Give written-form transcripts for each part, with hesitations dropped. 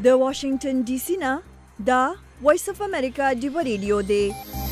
د واشنگټن ډي سي نه دا وایس اف امریکا ډیو ریډیو دی.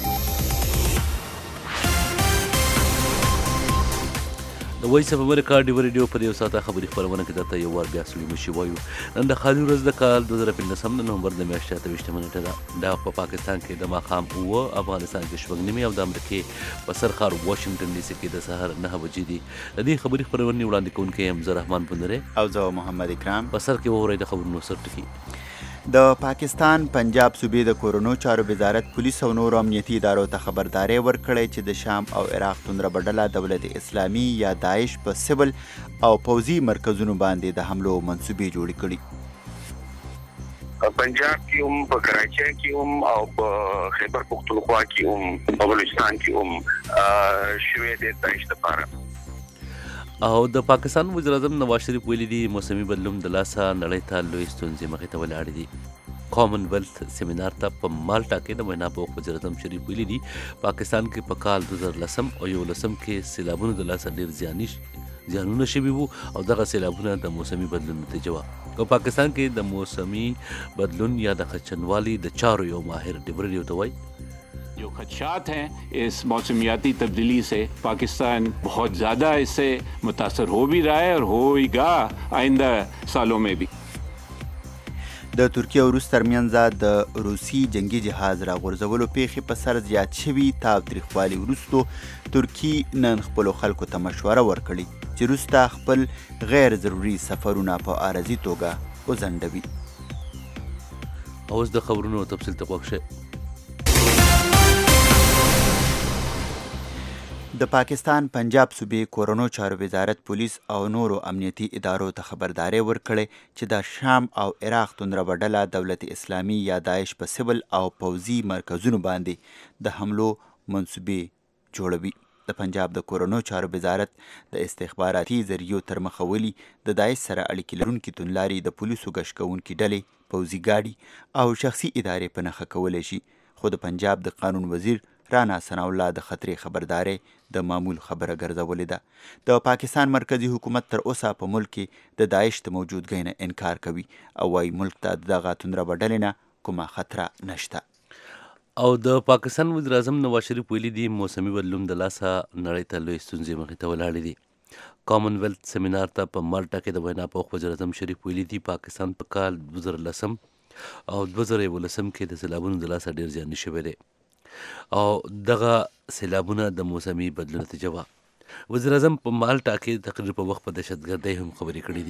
د وایس اف امریکا ډیو ریډیو په یو ساعته خبري خبرونه کې درته یو وار بیا سوي مشي وایو. نن د خالي ورځ د کال 2015 نومبر د میاشتې 28 منټه ده. دا په پاکستان کې د ماښام 9، افغانستان کې شپږ نیمې او د امریکې په سر ښار واشنگټن ډي سي کې د سهار 9 بجې دي. د دې خبري خبرونه وړاندې کوونکی هم زه رحمان بندره او زه محمد اکرام. په سر کې ووري د خبرونو سر ټکی. د پاکستان پنجاب صوبې د کورونو چارو وزارت پولیس او نورو امنیتي ادارو ته خبرداری ورکړی چې د شام او عراق توندره ډله دولت اسلامي یا داعش په سیول او پوځي مرکزونو باندې د حملو منصوبې جوړې کړي. پنجاب کې هم، په کراچۍ کې هم او په خیبر پختونخوا کې هم، په بلوچستان کې هم شوې د داعش لپاره. او د پاکستان وزیر اعظم نواز شریف ویلي دي موسمي بدلون د لاسه نړۍ ته لوی ستونزې مخې ته ولاړې دي. کامن ویلث سیمینار ته په مالټا کې د وینا په وخت وزیر اعظم شریف ویلي دي پاکستان کې په کال 2010 او 2011 کې سیلابونو د لاسه ډېر زیانونه شوي وو او دغه سیلابونه د موسمي بدلون نتیجه وه. په پاکستان کې د موسمي بدلون یا د خچنوالي د چارو یو ماهر ډیو ریډیو ته وایي जो खदशात हैं इस मौसमियाती तब्दीली से पाकिस्तान बहुत ज़्यादा इससे मुतासर हो भी रहा है और होगा आइंदा सालों में भी. د ترکیه او روس ترمنځ د روسي جنگي جهاز راغورځولو پیښې په سر زیات شوي تاوتریخوالي وروستو ترکي نن خپلو خلکو ته مشوره ورکړې چې روس ته خپل غیر ضروري سفرونه په عارضي توګه وځنډوي. اوس د خبرونو تفصیل ته غوږ شئ. د پاکستان پنجاب صوبې کورونو چارو وزارت پولیس او نورو امنیتي ادارو ته خبرداری ورکړی چې د شام او عراق توندره ډله دولت اسلامي یا داعش په سیول او پوځي مرکزونو باندې د حملو منصوبې جوړوي. د پنجاب د کورونو چارو وزارت د استخباراتي ذریعو تر مخه ولي د داعش سره اړیکې لرونکي توندلارې د پولیسو ګشت کوونکي ډلې، پوځي ګاډي او شخصي ادارې په نښه کولی شي. خو د پنجاب د قانون وزیر رانا ثناءالله د خطرې خبرداری د معمول خبره ګرځولې ده. د پاکستان مرکزی حکومت تر اوسه په ملک کې د داعش د موجودګۍ نه انکار کوي او وايي ملک ته دغه توندره ډلې نه کومه خطره نشته. او د پاکستان وزیر اعظم نواز شریف ویلي دي موسمي بدلون د لاسه نړۍ ته لوی ستونزې مخې ته ولاړې دي. کامن ویلث سیمینار ته په مالټا کې د وینا په وخت وزیر اعظم شریف ویلي دي پاکستان په کال 2010 او 2011 کې د سیلابونو د لاسه ډېر زیان شوی دی او دغه سیلابونه د موسمي بدلون نتیجه وه. وزیر اعظم په مالټا کې تقریر په وخت په دهشتګردۍ هم خبرې کړې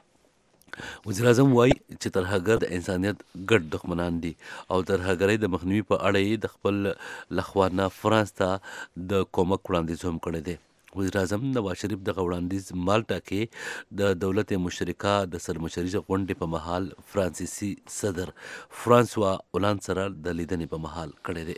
دي. وزیر اعظم وایي چې ترهګر د انسانیت ګډ دښمنان دي او ترهګرۍ د مخنیوي په اړه یې د خپل لخوا نه فرانس ته د کومک وړاندیز هم کړی دی. وزیر اعظم نواز شریف دغه وړاندیز مالټا کې د دولت مشترکه د سرمشریزه غونډې په مهال فرانسیسي صدر فرانسوا اولان سره د لیدنې په مهال کړی دی.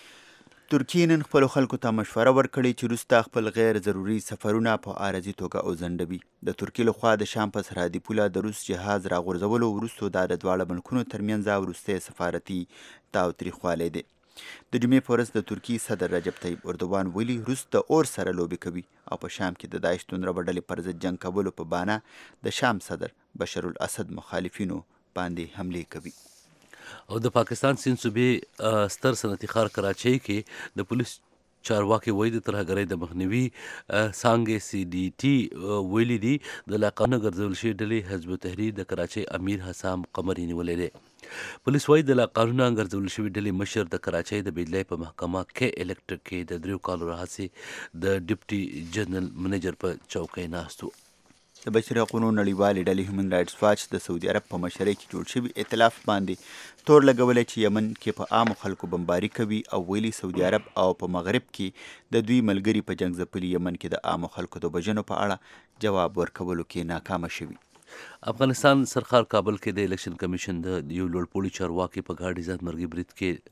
ترکیه نن خپلو خلکو ته مشوره ورکړې چې روس ته خپل غیر ضروري سفرونه په عارضي توګه وځنډوي. د ترکیې لخوا د شام په سرحدي پوله د روس جهاز راغورځولو وروستو دا د دواړه ملکونو ترمنځ وروستی سفارتي تاوتریخوالی دی. د جمعې په ورځ د ترکیې صدر رجب طیب اردوان ویلي روس د اور سره لوبې کوي او په شام کې د داعش توندره ډلې پر ضد جنګ کولو په بانه د شام صدر بشر الاسد مخالفینو باندې حملې کوي. او د پاکستان سیند صوبې ستر صنعتي ښار کراچۍ کې د پولیس چارواکي وایي د ترهګرۍ د مخنیوي څانګې CDT ویلي دي د لاقانونه ګرځول شوې ډلې حزب التحریر د کراچۍ امیر حسام قمري نیولی دی. پولیس وایي د لاقانونه ګرځول شوې ډلې مشر د کراچۍ د بجلۍ په محکمه کې الکټریک کې د 3 کالو راهیسې د ډیپټي جنرال منیجر په چوکۍ ناست و. د بشري حقونو نړیوالې ډلې هیومن رایټس واچ د سعودي عرب په مشرۍ کې جوړ شوي ائتلاف باندې تور لګولی چې یمن کې په عامو خلکو بمباري کوي او ویلي سعودي عرب او په مغرب کې د دوی ملګري په جنګ ځپلي یمن کې د عامو خلکو د وژنو په اړه جواب ورکولو کې ناکامه شوي. افغانستان سرخار کابل کې د الیکشن کمیشن د یو لوړپوړي چارواکي په ګاډي ځان مرګي برید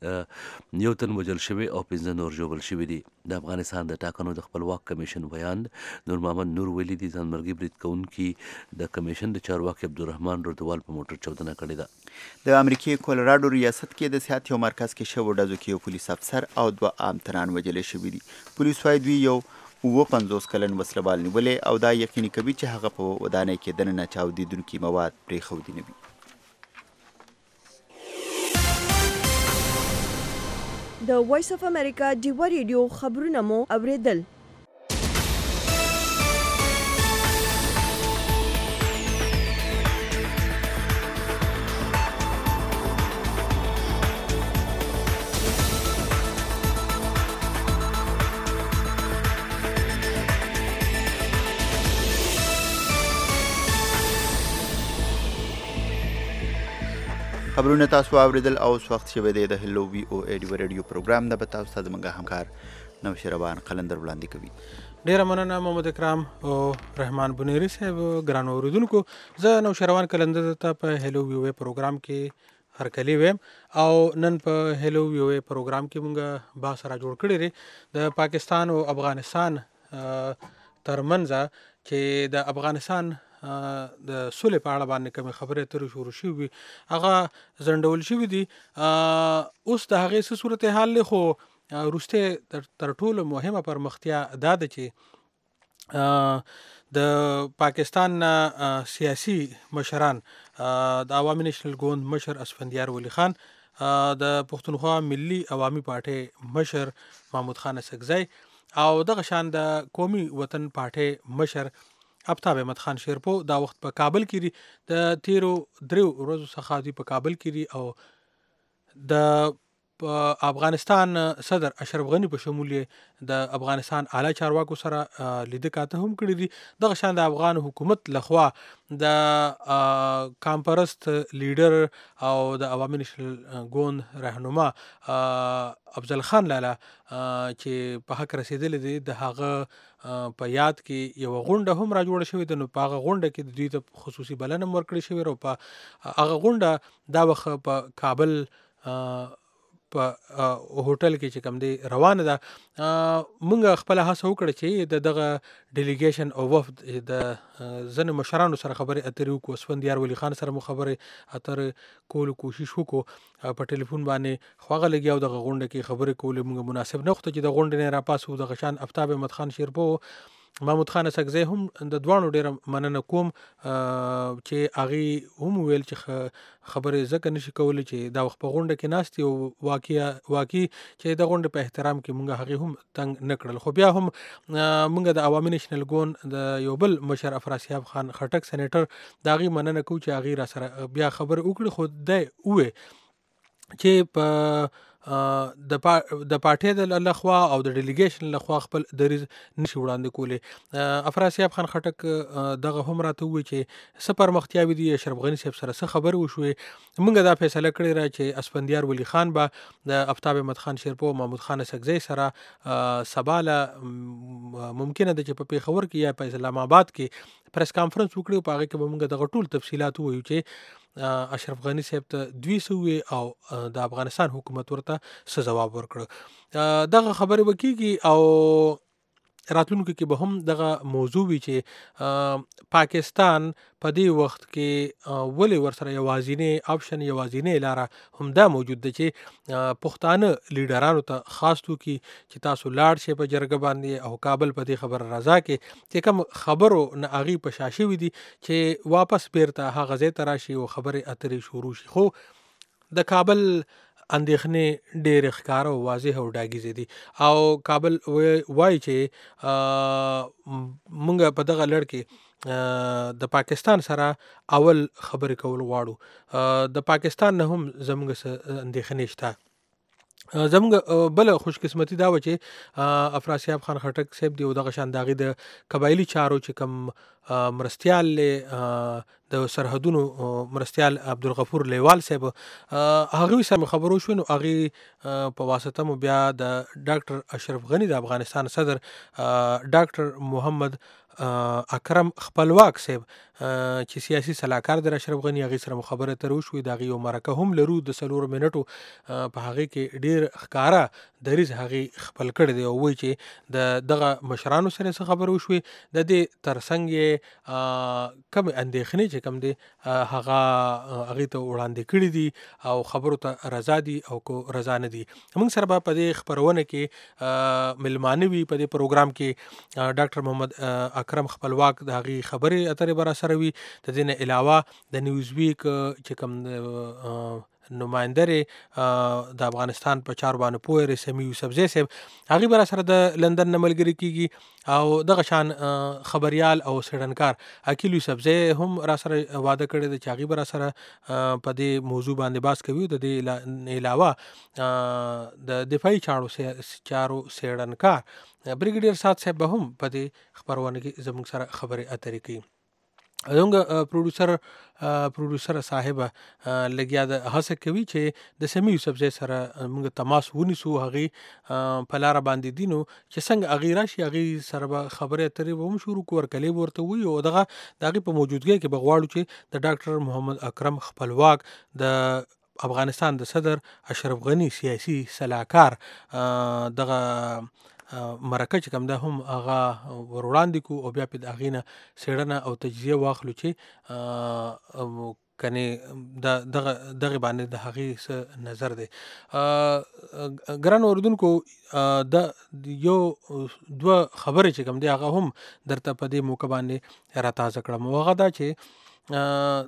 کې یو تن وژل شوی او 15 نور ژوبل شوي دي. د افغانستان د ټاکنو د خپلواک کمیشن ویان نور محمد نور ویلي دي ځان مرګي برید کوونکي د کمیشن د چارواکي عبدالرحمن رودوال په موټر چاودنه کړې ده. د امریکې کولراډو ریاست کې د صحت یو مرکز کې شوو ډزو کې یو پولیس افسر او 2 عام تنان وژل شوي دي. پولیس وايي دوی یو 50 کلن وسلوال نیولې او دا یقیني کوي چې هغه په ودانۍ کې دننه چاودیدونکي مواد پرېښودي نه وي. د وایس اف امریکا ډیوا ریډیو خبرونه مو اوریدل. خبرونه تاسو اوریدل او وخت شوه د هلو وی او ای ډیوا ریډیو پروګرام د بتاو ستاسو منګه همکار نو شروان قلندر وړاندې کوي. ډیره مننه محمد اکرام او رحمان بنيري صاحب. ګران اوریدونکو زه نو شروان قلندر ته په هلو وی او ای پروګرام کې هرکلی ویم او نن په هلو وی او ای پروګرام کې مونږه با سره جوړ کړی لري د پاکستان او افغانستان ترمنځ چې د افغانستان د سولې په اړه باندې کومې خبرې اترې شروع شوي هغه ځنډول شوي دي. اوس د هغې څه صورتحال دی خو وروسته تر ټولو مهمه پرمختیا دا ده چې د پاکستان سیاسي مشران د عوامي نیشنل ګوند مشر اسفندیار ولی خان، د پښتونخوا ملي عوامي پارټۍ مشر محمود خان اسکزی او دغه شان د قومي وطن پارټۍ مشر آفتاب احمد خان شیرپو دا وخت په کابل کې دي. د تیرو 3 ورځو څخه دوی په کابل کې دي او د افغانستان صدر اشرف غنی په شمول د افغانستان اعلی چارواکو سره لیده کاته هم کړی دي. دغه شان د افغان حکومت لخوا د کامپرست لیډر او د عوامي نیشنل ګوند رهنما افضل خان لالا چې په حق رسیدلی دی د هغه په یاد کې یو غونډه هم را جوړه شوې ده. نو په هغه غونډه کې د دوی ته خصوصي بلنه هم ورکړې شوې او په هغه غونډه دا وخت په کابل په هوټل کې چې کوم دی روانه ده. مونږ خپل هڅه وکړه چې د دغه ډیلیګیشن او وفد د ځینو مشرانو سره خبرې اترې وکړو. اسفندیار ولی خان سره مو خبرې اترې کولو کوشش وکړو په ټلیفون باندې، خو هغه لګیا او دغه غونډه کې خبرې کولې مونږ مناسب نه ښوده چې د غونډې نه راپاسو. دغه شان آفتاب احمد خان شیرپو محمود خان اسکزی هم د دواړو ډیره مننه کوم چې هغې هم ویل چې خبرې ځکه نشي کولی چې دا وخت په غونډه کې ناست دي او واقعي چې د غونډې په احترام کې مونږ هغې هم تنګ نه کړل. خو بیا هم مونږ د عوامي نیشنل ګوند د یو بل مشر افراسیاب خان خټک سینیټر د هغې مننه کوو چې هغې را سره بیا خبرې وکړي. خو دی ووې چې په د پارټۍ د لخوا او د ډیلیګیشن لخوا خپل دریځ نشي وړاندې کولی. افراسیاب خان خټک دغه هم راته ووایي چې څه پرمختیاوې دي، اشرف غني صاحب سره څه خبرې وشوې. موږ دا فیصله کړې ده چې اسفندیار ولی خان به د آفتاب احمد خان شیرپو او محمود خان اسکزی سره سبا له ممکنه ده چې په پېښور کې یا په اسلام آباد کې پریس کانفرنس وکړي. په هغې کې به موږ دغه ټول تفصیلات ووایو چې اشرف غني صاحب ته دوی څه او د افغانستان حکومت ورته څه ځواب ورکړه. دغه خبرې به کېږي او راتلونکي کې به هم دغه موضوع وي چې پاکستان په دې وخت کې ولې ورسره یوازینی آپشن یوازینی لاره همدا موجود ده چې پښتانه لیډرانو ته خاص توکي چې تاسو لاړ شئ په جرګه باندې او کابل په دې خبره رضا کې چې کوم خبرو نه هغې په شا شوي دي چې واپس بیرته هغه ځای ته راشي او خبرې اترې شروع شي. خو د کابل اندېښنې ډېرې ښکاره او واضح او ډاګیزې دي او کابل وایي چې مونږ په دغه لړ کې د پاکستان سره اول خبرې کول غواړو. د پاکستان نه هم زموږ څه اندېښنې شته. زموږ بل خوشقسمتي دا و چې افراسیاب خان خټک صاحب دی او دغه شان د هغې د قبایلي چارو چې کوم مرستیال د سرحدونو مرستیال عبدالغفور لیوال صاحب هغوی سره خبرو شوې. نو هغې په واسطه مو بیا د ډاکټر اشرف غني د افغانستان صدر ډاکټر محمد اکرم خپلواک صاحب چې سیاسي صلاحکار د اشرف غني هغې سره مو خبرې اترې وشوې. د هغې یو مرکه هم لرو د 4 منټو په هغې کې ډېر ښکاره دریځ هغې خپل کړی دی او وایي چې د دغه مشرانو سره څه خبرې وشوې، د دې ترڅنګ یې کومې اندېښنې چې کوم دی هغه هغې ته وړاندې کړي دي او خبرو ته رضا دي او کو رضا نه دي. موږ سره به په دې خپرونه کې ملمانه وي. په دې پروګرام کې ډاکټر محمد اکرم خپلواک د هغې خبرې اترې به را سره وي. د دې نه علاوه د نیوز ویک چې کوم نماینده د افغانستان په چارو باندې پوه لري سمیع یوسفزی صاحب، هغوی به راسره د لندن نه ملګري کېږي او دغه شان خبریال او څېړنکار عقیل یوسفزی هم راسره واده کړی دی چې هغوی به راسره په دې موضوع باندې بحث کوي. د دې علاوه د دفاعي چارو څېړنکار بریګیډیر سعد صاحب به هم په دې خپرونه کې زموږ سره خبرې اترې کوي. زموږ پروډوسر صاحب لګیا د هڅه کوي چې د سمیع یوسفزی سره موږ تماس ونیسو، هغې په لاره باندې دي، نو چې څنګه هغې راشي هغې سره به خبرې اترې به هم شروع کړو، ورکلې به ورته ووایو او دغه د هغې په موجودګۍ کې به غواړو چې د ډاکټر محمد اکرم خپلواک د افغانستان د صدر اشرف غني سیاسي سلاکار دغه مرکه چې کوم ده هم هغه ور وړاندې کړو او بیا پې د هغې نه څېړنه او تجزیه واخلو چې کنې دغې باندې د هغې څه نظر دی. ګرانو اورېدونکو، د یو دوه خبرې چې کوم دی هغه هم درته په دې موقع باندې راتازه کړم، او هغه دا چې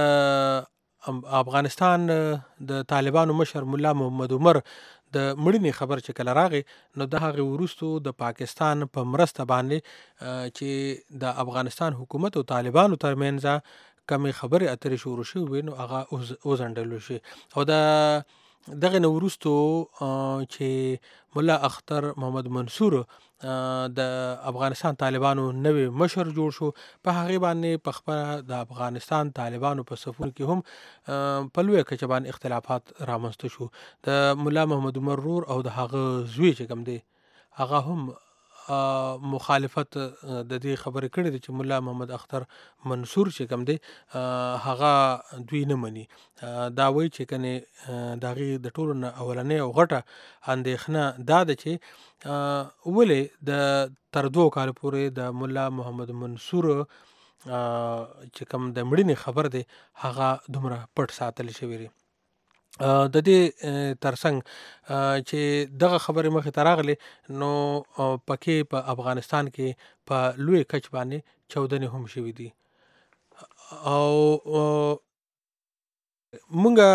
د افغانستان د طالبانو مشر ملا محمد عمر د مړینې خبر چې کله راغی، نو د هغې وروستو د پاکستان په مرسته باندې چې د افغانستان حکومت او طالبانو ترمنځ کمې خبرې اترې شروع شوې وې، نو هغه وځنډلو شي. او د دغې نه وروستو چې ملا اختر محمد منصور د افغانستان طالبانو نوی مشر جوړ شو، په هغې باندې په خپله د افغانستان طالبانو په صفونو کې هم په لویه کچه باندې اختلافات رامنځته شو. د ملا محمد عمر رور او د هغه زوی چې کوم دی هغه هم مخالفت د دې خبرې کړې ده چې ملا محمد اختر منصور چې کوم دی هغه دوی نه مني. دا وایي چې کنې د هغې د ټولو نه اولنۍ او غټه اندېښنه دا ده چې ولې د تر 2 کالو پورې د ملا محمد منصور چې کوم د مړینې خبر دی هغه دومره پټ ساتل شوی دی. د دې ترڅنګ چې دغه خبرې مخې ته راغلې، نو پکې په افغانستان کې په لوی کچ باندې چاودنې هم شوي دي. او مونږ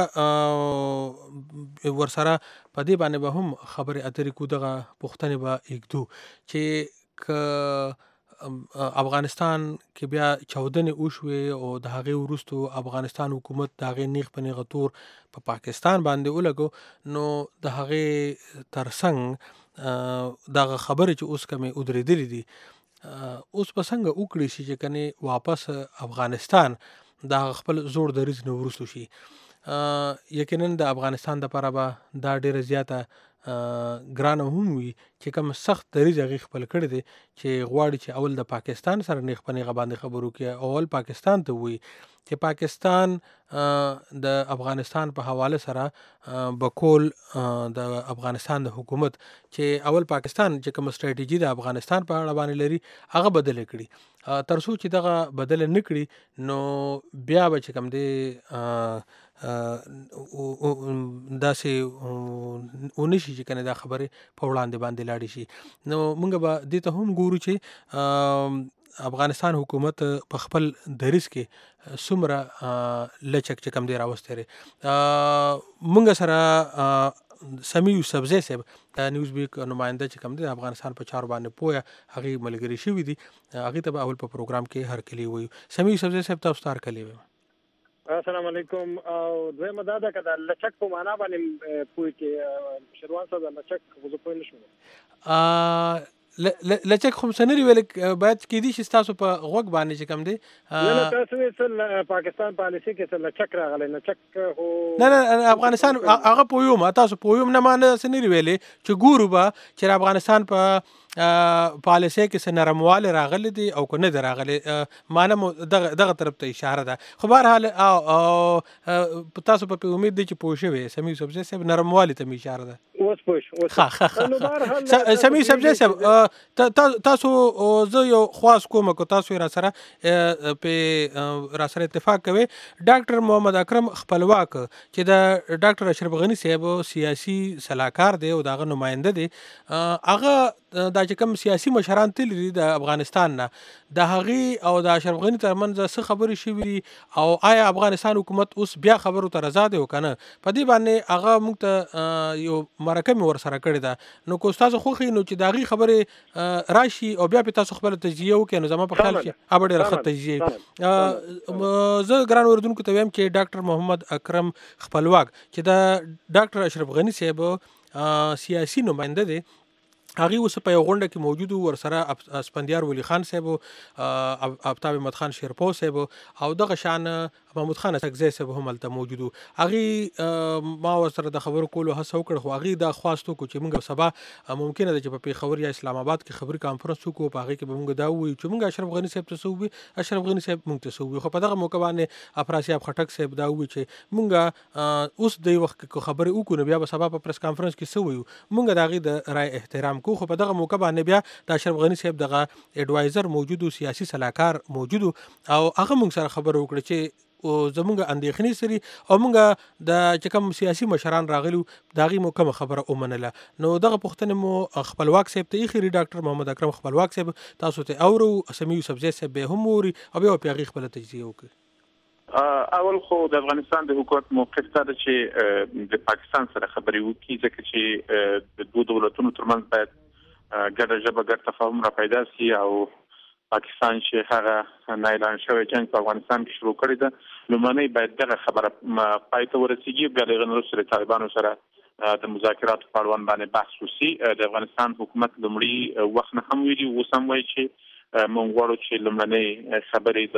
ورسره په دې باندې به هم خبرې اترې کوو، دغه پوښتنې به ایږدو چې که افغانستان کې بیا چاودنې وشوې او د هغې وروستو افغانستان حکومت د هغې نیغ په نیغه تور په پاکستان باندې ولګو، نو د هغې ترڅنګ دغه خبرې چې اوس کمې ودرېدلې دي، اوس به څنګه وکړی شي چې کنې واپس افغانستان د هغه خپل زوړ دریځ نه وروستو شي. یقینا د افغانستان دپاره به دا ډېره زیاته ګرانه هم وي چې کوم سخت دریځ هغې خپل کړی دی چې غواړي چې اول د پاکستان سره نیغ په نیغه باندې خبرو کې اول پاکستان ته ووایي چې پاکستان د افغانستان په حواله سره بکول د افغانستان د حکومت چې اول پاکستان چې کوم سټریټیجي د افغانستان په اړه باندې لري هغه بدله کړي. تر څو چې دغه بدله نه کړي، نو بیا به چې کوم دی داسې ونشي چې کنه دا خبرې په وړاندې باندې لاړې شي. نو موږ به دې ته هم ګورو چې افغانستان حکومت په خپل دریځ کې څومره لچک چې کوم دی راوستی دی. موږ سره سمیع یوسفزی صاحب د نیوز بیک نماینده چې کوم دی د افغانستان په چارو باندې پوهه هغې ملګري شوي دي، هغې ته به اول په پروګرام کې هرکلي ووایو. سمیع یوسفزی صاحب تاسو ته هرکلي وایم. السلام علیکم. او دویمه دا ده که د لچک په معنا باندې پوه کې شروان صاحب د لچک خو زه پوه نه شوم. لچک خو څه نه دي ویلې، باید کیدای شي ستاسو په غوږ باندې چې کوم دی نه تاسو ویل پاکستان پالیسي کې څه لچک راغلی. لچک خو نه افغانستان هغه پوهیوم، تاسو پوهیوم نه ما نه څه نه دي ویلې چې ګورو به چې افغانستان په پالیسي کې څه نرموالی راغلی دی او که نه دی راغلی، معنی مو دغه طرف ته اشاره ده. خو بهرحال تاسو په امید دی چې پوه شوې سمیع یوسفزی صاحب نرموالي ته مې اشاره ده. اوس پوه نو بهرحال سمیر صاحب صاحب تاسو زه یو خواست کوم کو تاسو را سره په را سره اتفاق کوي ډاکټر محمد اکرم خپلواک چې د ډاکټر اشرف غنی صاحب سیاسي صلاحکار دی او دغه نماینده دی هغه دا چې کوم سیاسي مشران تل دي د افغانستان نه د هغې او د اشرف غنی ترمنځ څه خبرې شوي او آیا افغانستان حکومت اوس بیا خبرو ته رضا دی او که نه په دې باندې هغه موږ ته یو مرکه مې ورسره کړې ده نو که ستاسو خوښي نو چې د هغې خبرې راشي او بیا پې تاسو خپله تجزیه وکړئ نو زما په خیال کې هغه به ډېره ښه تجزیه زه ګران اورېدونکو ته وایم چې ډاکټر محمد اکرم خپلواک چې د ډاکټر اشرف غنی صاحب سیاسي نماینده دی هغه اوس په یو غونډه کې موجود ور سره اسفندیار ولی خان صاحب آفتاب احمد خان شیرپو صاحب او دغه شان محمود خان اسکزی صاحب هم هلته موجود هغه ما ور سره د خبرو کولو هڅه وکړه خو هغه دا خواستو کو چې موږ سبا ممکنه ده چې په پیښور یا اسلام آباد کې خبري کانفرنس وکړو په هغه کې به موږ دا وایو چې موږ اشرف غنی صاحب ته سووي اشرف غنی صاحب موږ ته سووي خو په دغه موقع باندې افراسی اب خټک صاحب دا وایي چې موږ اوس د وخت کې خبرې وکړو بیا به سبا په پریس کانفرنس کې سووي موږ د هغه د رائے احترام کو خو په دغه موقع باندې بیا د اشرف غنی صاحب دغه ایڈوایزر موجود سیاسي صلاحکار موجود او هغه موږ سره خبرو وکړه چې او زمونږ اندېښنې سری او مونږ د چې کوم سیاسي مشران راغلي د هغې مو کومه خبره ومنله نو دغه پوښتنې مو خپلواک صاحب ته ایښي ډاکټر محمد اکرم خپلواک صاحب تاسو ته اورو سمیع یوسفزی صاحب به هم اوري او بیا په هغې خپله تجزیه وکړي اول خو د افغانستان د حکومت موقف دا ده چې د پاکستان سره خبرې وکړي ځکه چې د دوه دولتونو ترمنځ باید ګډه ژبه ګډ تفاهم را پیدا سي او پاکستان چې هغه نه اعلان شوی جنگ په افغانستان کې شروع کړی ده لومړنۍ باید دغه خبره پای ته ورسیږي بیا د هغې نه وروسته د طالبانو سره د مذاکراتو په اړوند باندې بحث وشي د افغانستان حکومت لومړي وخت نه هم ویلي اوس هم وایي چې موږ غواړو چې لومړنۍ خبرې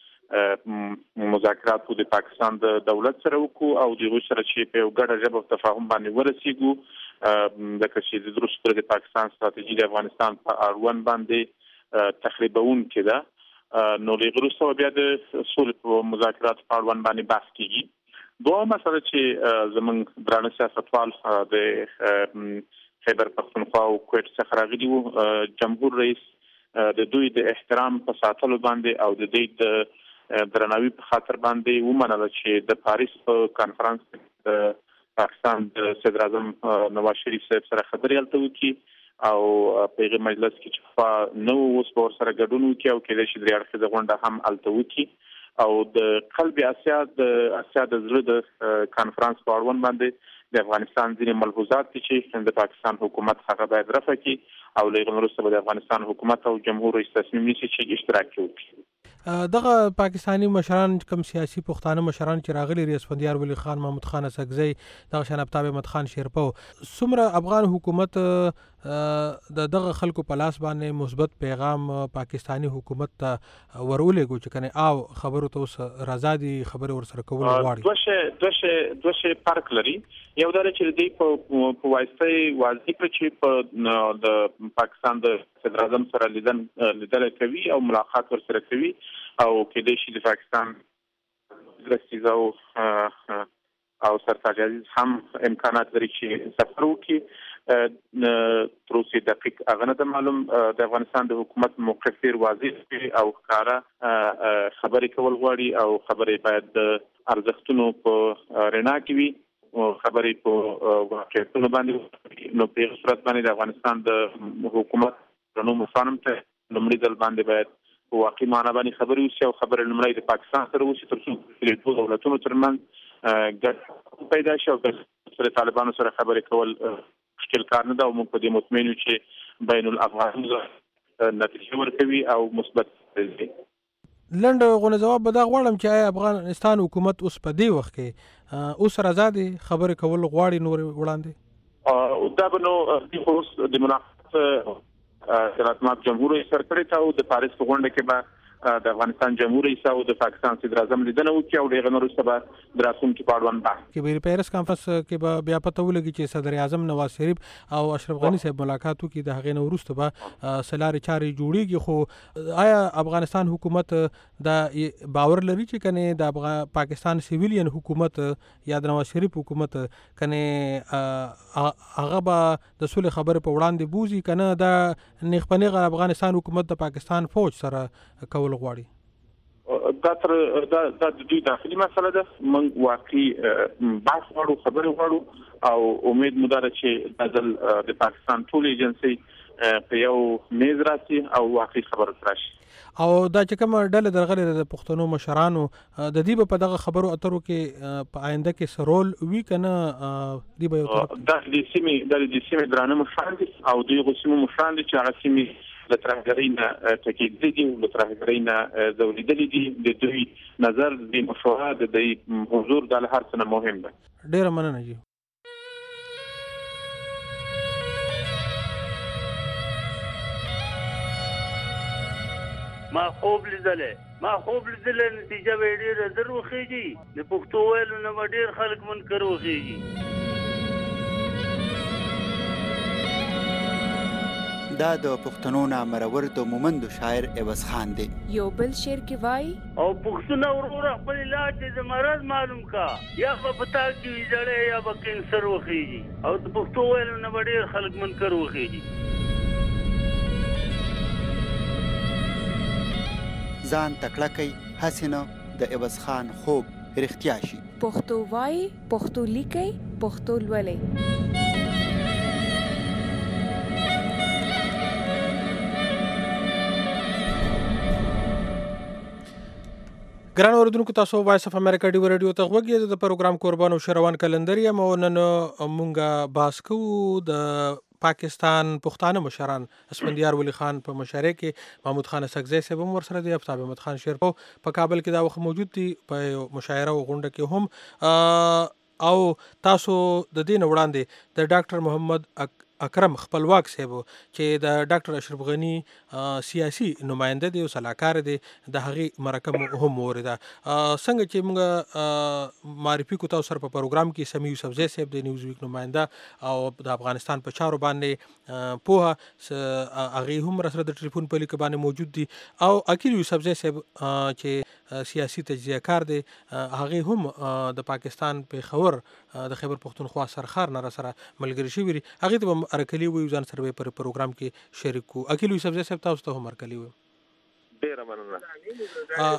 د مذاکراتو د پاکستان د دولت سره وکړو او د هغوی سره چې په یو ګډه ژبه په تفاهم باندې ورسیږو ځکه چې د وروسته د پاکستان ستراتیژي د افغانستان په اړوند باندې تخریبون کې ده نو له وروسته بیا د سولې په مذاکراتو په اړوند باندې بحث کیږي دوه مسله چې زمونږ درانه سیاستوال د خیبر پختونخوا او کویټ څخه راغلي وو جمهور رئیس د دوی د احترام په ساتلو باندې او د دوی د درناوي په خاطر باندې ومنله چې د پاریس په کانفرنس د پاکستان د صدر اعظم نواز شریف صاحب سره خبرې هلته وکړي او په هغه مجلس کې چې نو اوس په سره ګډون وکړي او کېدای شي درې اړخیزه غونډه هم هلته وکړي او د قلب اسیا د زړه د کانفرنس په اړوند باندې د افغانستان ځینې ملحوظات دي چې د پاکستان حکومت هغه باید رفع کړي او له هغې وروسته به د افغانستان حکومت او جمهور رئیس تصمیم نیسي چې اشتراک وکړي دغه پاکستانی مشران کوم سیاسي پښتانه مشران چې راغلي ریاست اسفندیار ولی خان محمود خان اسکزی دغه شان آفتاب احمد خان شیرپو څومره افغان حکومت د دغه خلکو په لاس باندې مثبت پیغام پاکستانی حکومت ته ورولېږو چې کنه او خبرو ته اوس رضا دي خبرې ورسره کول غواړي دوه شی فرق لري یو دا چې دوی په واسطه واضح کړي چې په د پاکستان د صدر اعظم سره لیدل کوي او ملاقات ورسره کوي او کېدای شي د پاکستان رئیس او سرتاج عزیز هم امکانات لري چې سفر وکړي تر اوسه دقیق هغه نه معلوم د افغانستان د حکومت موقف ډیر واضح او ښکاره خبرې کول غواړي او خبرې باید د ارزښتونو په رڼا کې وي او خبرې په واقعیتونو باندې نو په صورت باندې د افغانستان د حکومت رنو مفاهیم ته لومړي ځل باندې باید په واقعي معنا باندې خبرې وشي او خبرې لومړی د پاکستان سره وشي تر څو د دوه دولتونو ترمنځ ګډ پیدا شي او د طالبانو سره خبرې کول مشکل کار نه ده او موږ په دې مطمئن یو چې بین الافغان نتیجه ورکوي او مثبت دی لنډ غونه جواب به دا غواړم چې افغانستان حکومت اوس په دې وخت کې اوس رضا دي خبرې کول غواړي نور وړاندې دا به نو اوس د مناقصه راتمات جمهور رئیس سره کړی تا او د پاریس په غونډه کې به د افغانستان جمهور رئیس او د پاکستان صدر اعظم لیدنه وکړي او دغه وروسته به د راتلونکي په اړوند بحث کې به پیرس کانفرنس کې به بیا پته ولګي چې صدر اعظم نواز شریف او اشرف غنی صاحب ملاقات وکړي، د هغې نه وروسته به سلارې چارې جوړیږي. خو آیا افغانستان حکومت دا باور لري چې کنه د پاکستان سیویلین حکومت یا د نواز شریف حکومت کنه هغه به د صلح خبرې په وړاندې بوزي کنه دا نیغ په نیغه افغانستان حکومت د پاکستان فوج سره کول غواړي؟ دا د دوی داخلي مسله ده. موږ واقعي بحث غواړو، خبرې غواړو او امید مو ده چې د ځل د پاکستان ټول ایجنسي په یو میز راسي او واقعي خبرې راشي. او دا چې کومه ډله درغلې د پښتنو مشرانو د دې په دغه خبرو اترو کې په آینده کې سرول وی کنه دی به یو د سیمې درانه مشران دي او دوی غوښمو مشران دي چې هغه سیمې د ترهګرۍ نه تکیدلي دي، د ترهګرۍ نه ځورېدلي دي. د دوی نظر، د مشوره، د حضور د هر څه نه مهم ده. ډېره مننه جی. ما خوب لیدلې نتیجه به ډېره زر وخېږي. د پښتو ویلو نه به ډېر خلک منکر وخېږي. دا د پښتنو نامرور د مومندو شاعر عوض خان دی. یو بل شعر کې وای او پښتون وروره خپل علاج د مرض معلوم کا، یا په پتا کې ویځړې یا به کینسر وخېږي. او د پښتو ویلو نه به ډېر خلک منکر وخېږي. ځان تکړه کوي هسې نه د عوض خان خوب رښتیا شي. پښتو وای، پښتو لیکي، پښتو لولئ. ګران اوریدونکو، تاسو وایس اف امریکا ډیو رادیو ته غوږ یې. د پروګرام قربان او شروان کلندر یم او نن مونږه باس کوو د پاکستان پښتانه مشران اسفندیار ولی خان په مشاعره کې محمود خان سکزی صاحب هم ورسره دی، افتاب احمد خان شیرپو په کابل کې دا وخت موجود دي په مشاعره او غونډه کې هم. او تاسو د دین وړاندې د ډاکټر محمد اکرم خپلواک صاحب چې د ډاکټر اشرف غنی سیاسي نماینده دی او صلاحکار دی د هغې مرکه هم وریده. څنګه چې موږ معرفي کو تاسو سره په پروګرام کې سمیع یوسفزی صاحب د نیوز ویک نماینده او د افغانستان په چارو باندې پوهه هغې هم سره د ټلیفون په لیکه باندې موجود دي. او اکیل یوسفزی صاحب چې سیاسي تجزیه کار دی هغې هم د پاکستان پېښور د خیبر پښتونخوا سرخار نه سره ملګري شوي دي. هغې ته به ارکلي وي ځان سره پر پروګرام کې شریک کو. اکیل یوسفزی صاحب تاسو ته هم ارکلي وي. ډېره مننه.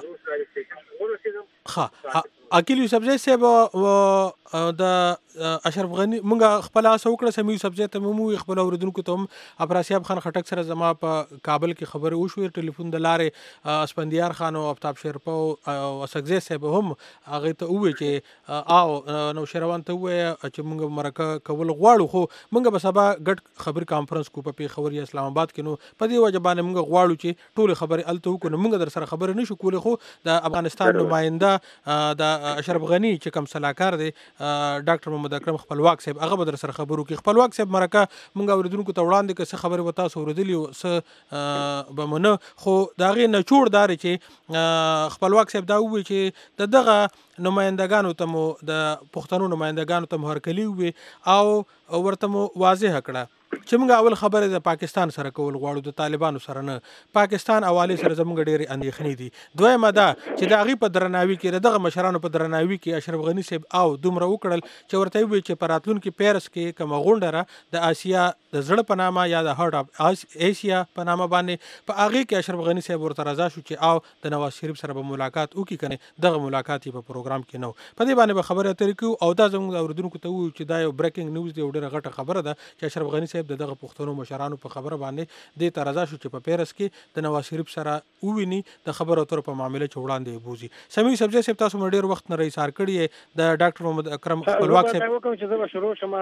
ښه، اکیل یوسفزی صاحب د اشرف غنی مونږ خپل هڅه وکړه، سمیع یوسفزی ته مو خپل اوریدونکو ته هم افراسیاب خان خټک سره زما په کابل کې خبرې وشوې ټلیفون د لارې. اسفندیار خان او افتاب شیرپو او سکزی صاحب هم هغې ته ووایي چې او نوشیروان ته ووایه چې مونږ مرکه کول غواړو، خو مونږ به سبا ګډ خبري کانفرنس کو په پېښور یا اسلام آباد کې. نو په دې وجه باندې مونږ غواړو چې ټولې خبرې هلته وکړو. نو مونږ در سره خبرې نشو کولی، خو د افغانستان نماینده د اشرف غنی چې کوم صلاحکار دی ډاکټر محمد اکرم خپلواک صاحب هغه به در سره خبرو کې. خپلواک صاحب مرکه مونږ اوریدونکو ته وړاندې که څه خبرې به تاسو اورېدلي او څه به مو نه، خو د هغې نچوړ دا دی چې خپلواک صاحب دا ووایي چې د دغه نمایندګانو ته مو د پښتنو نمایندګانو ته مو هرکلي ووي او ورته مو واضح کړه چې موږ اول خبره د پاکستان سره کول غواړو، د طالبانو سره نه. پاکستان حوالې سره زموږ ډېرې اندېښنې دي. دویمه دا چې د هغې په درناوي کې د دغه مشرانو په درناوي کې اشرف غني صاحب او دومره وکړل چې ورته ووایي چې په راتلونکي پیرس کې کومه غونډه ده د آسیا د زړه په نامه یا د هارټ اف ایشیا په نامه باندې، په هغې کې اشرف غني صاحب ورته رضا شو چې او د نواز شریف سره به ملاقات وکړي. کنه دغه ملاقات یې په پروګرام کې نه و. په دې باندې به خبرې اترې کوو او دا زموږ د اورېدونکو ته ووایو چې دا یو بریکینګ نیوز دی او ډېره غټه خبره ده چې اشرف غني صاحب د دغه پښتنو مشرانو په خبره باندې دې ته رضا شو چې په پیرس کې د نواز شریف سره وویني، د خبرو اترو په معامله چې وړاندې بوزي. سمیع یوسفزی صاحب تاسو مې ډېر وخت نه رئیسار کړی د ډاکټر محمد اکرم خپلواک صاحب وکم چې زه به شروع شم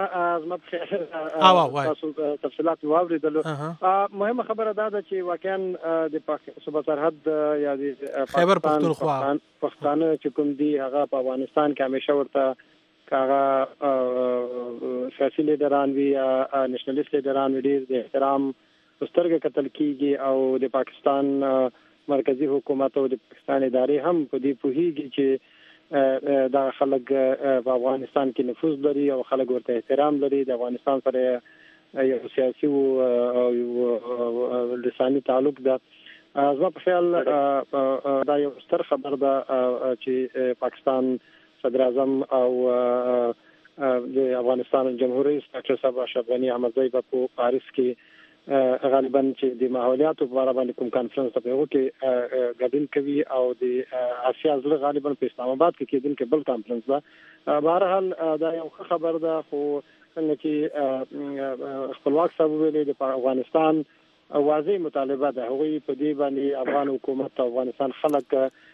تاسو تفصیلات واورېدلو. مهمه خبره دا ده چې واقعا د صوبه سرحد یا د خیبر پښتونخوا پښتانه چې کوم دي هغه په افغانستان کې همیشه ورته هغه سیاسي لیډران وي یا نېشنلیست لیډران وي ډېر د احترام سترګې کتل کېږي او د پاکستان مرکزی حکومت او د پاکستان ادارې هم په دې پوهیږي چې دا خلک په افغانستان کې نفوذ لري او خلک ورته احترام لري. د افغانستان سره یو سیاسي او لساني تعلق ده. زما په خیال دا یو ستر خبر ده چې پاکستان صدر اعظم او د افغانستان جمهوریت رئیس ډاکټر صاحب اشرف غنی احمدزی په پاریس کې غالبا چې د ماحولیاتو په اړه باندې کوم کانفرنس ته پیغو کې ګډون کوي او د آسیا ځل غالبا په اسلام آباد کې کېدون کې بل کانفرنس ده. بهرحال دا یو خبر ده، خو څنګه چې خپلواک صاحب ویلي د افغانستان واضح مطالبه ده، هغوی په دې باندې افغان حکومت او افغانستان خلک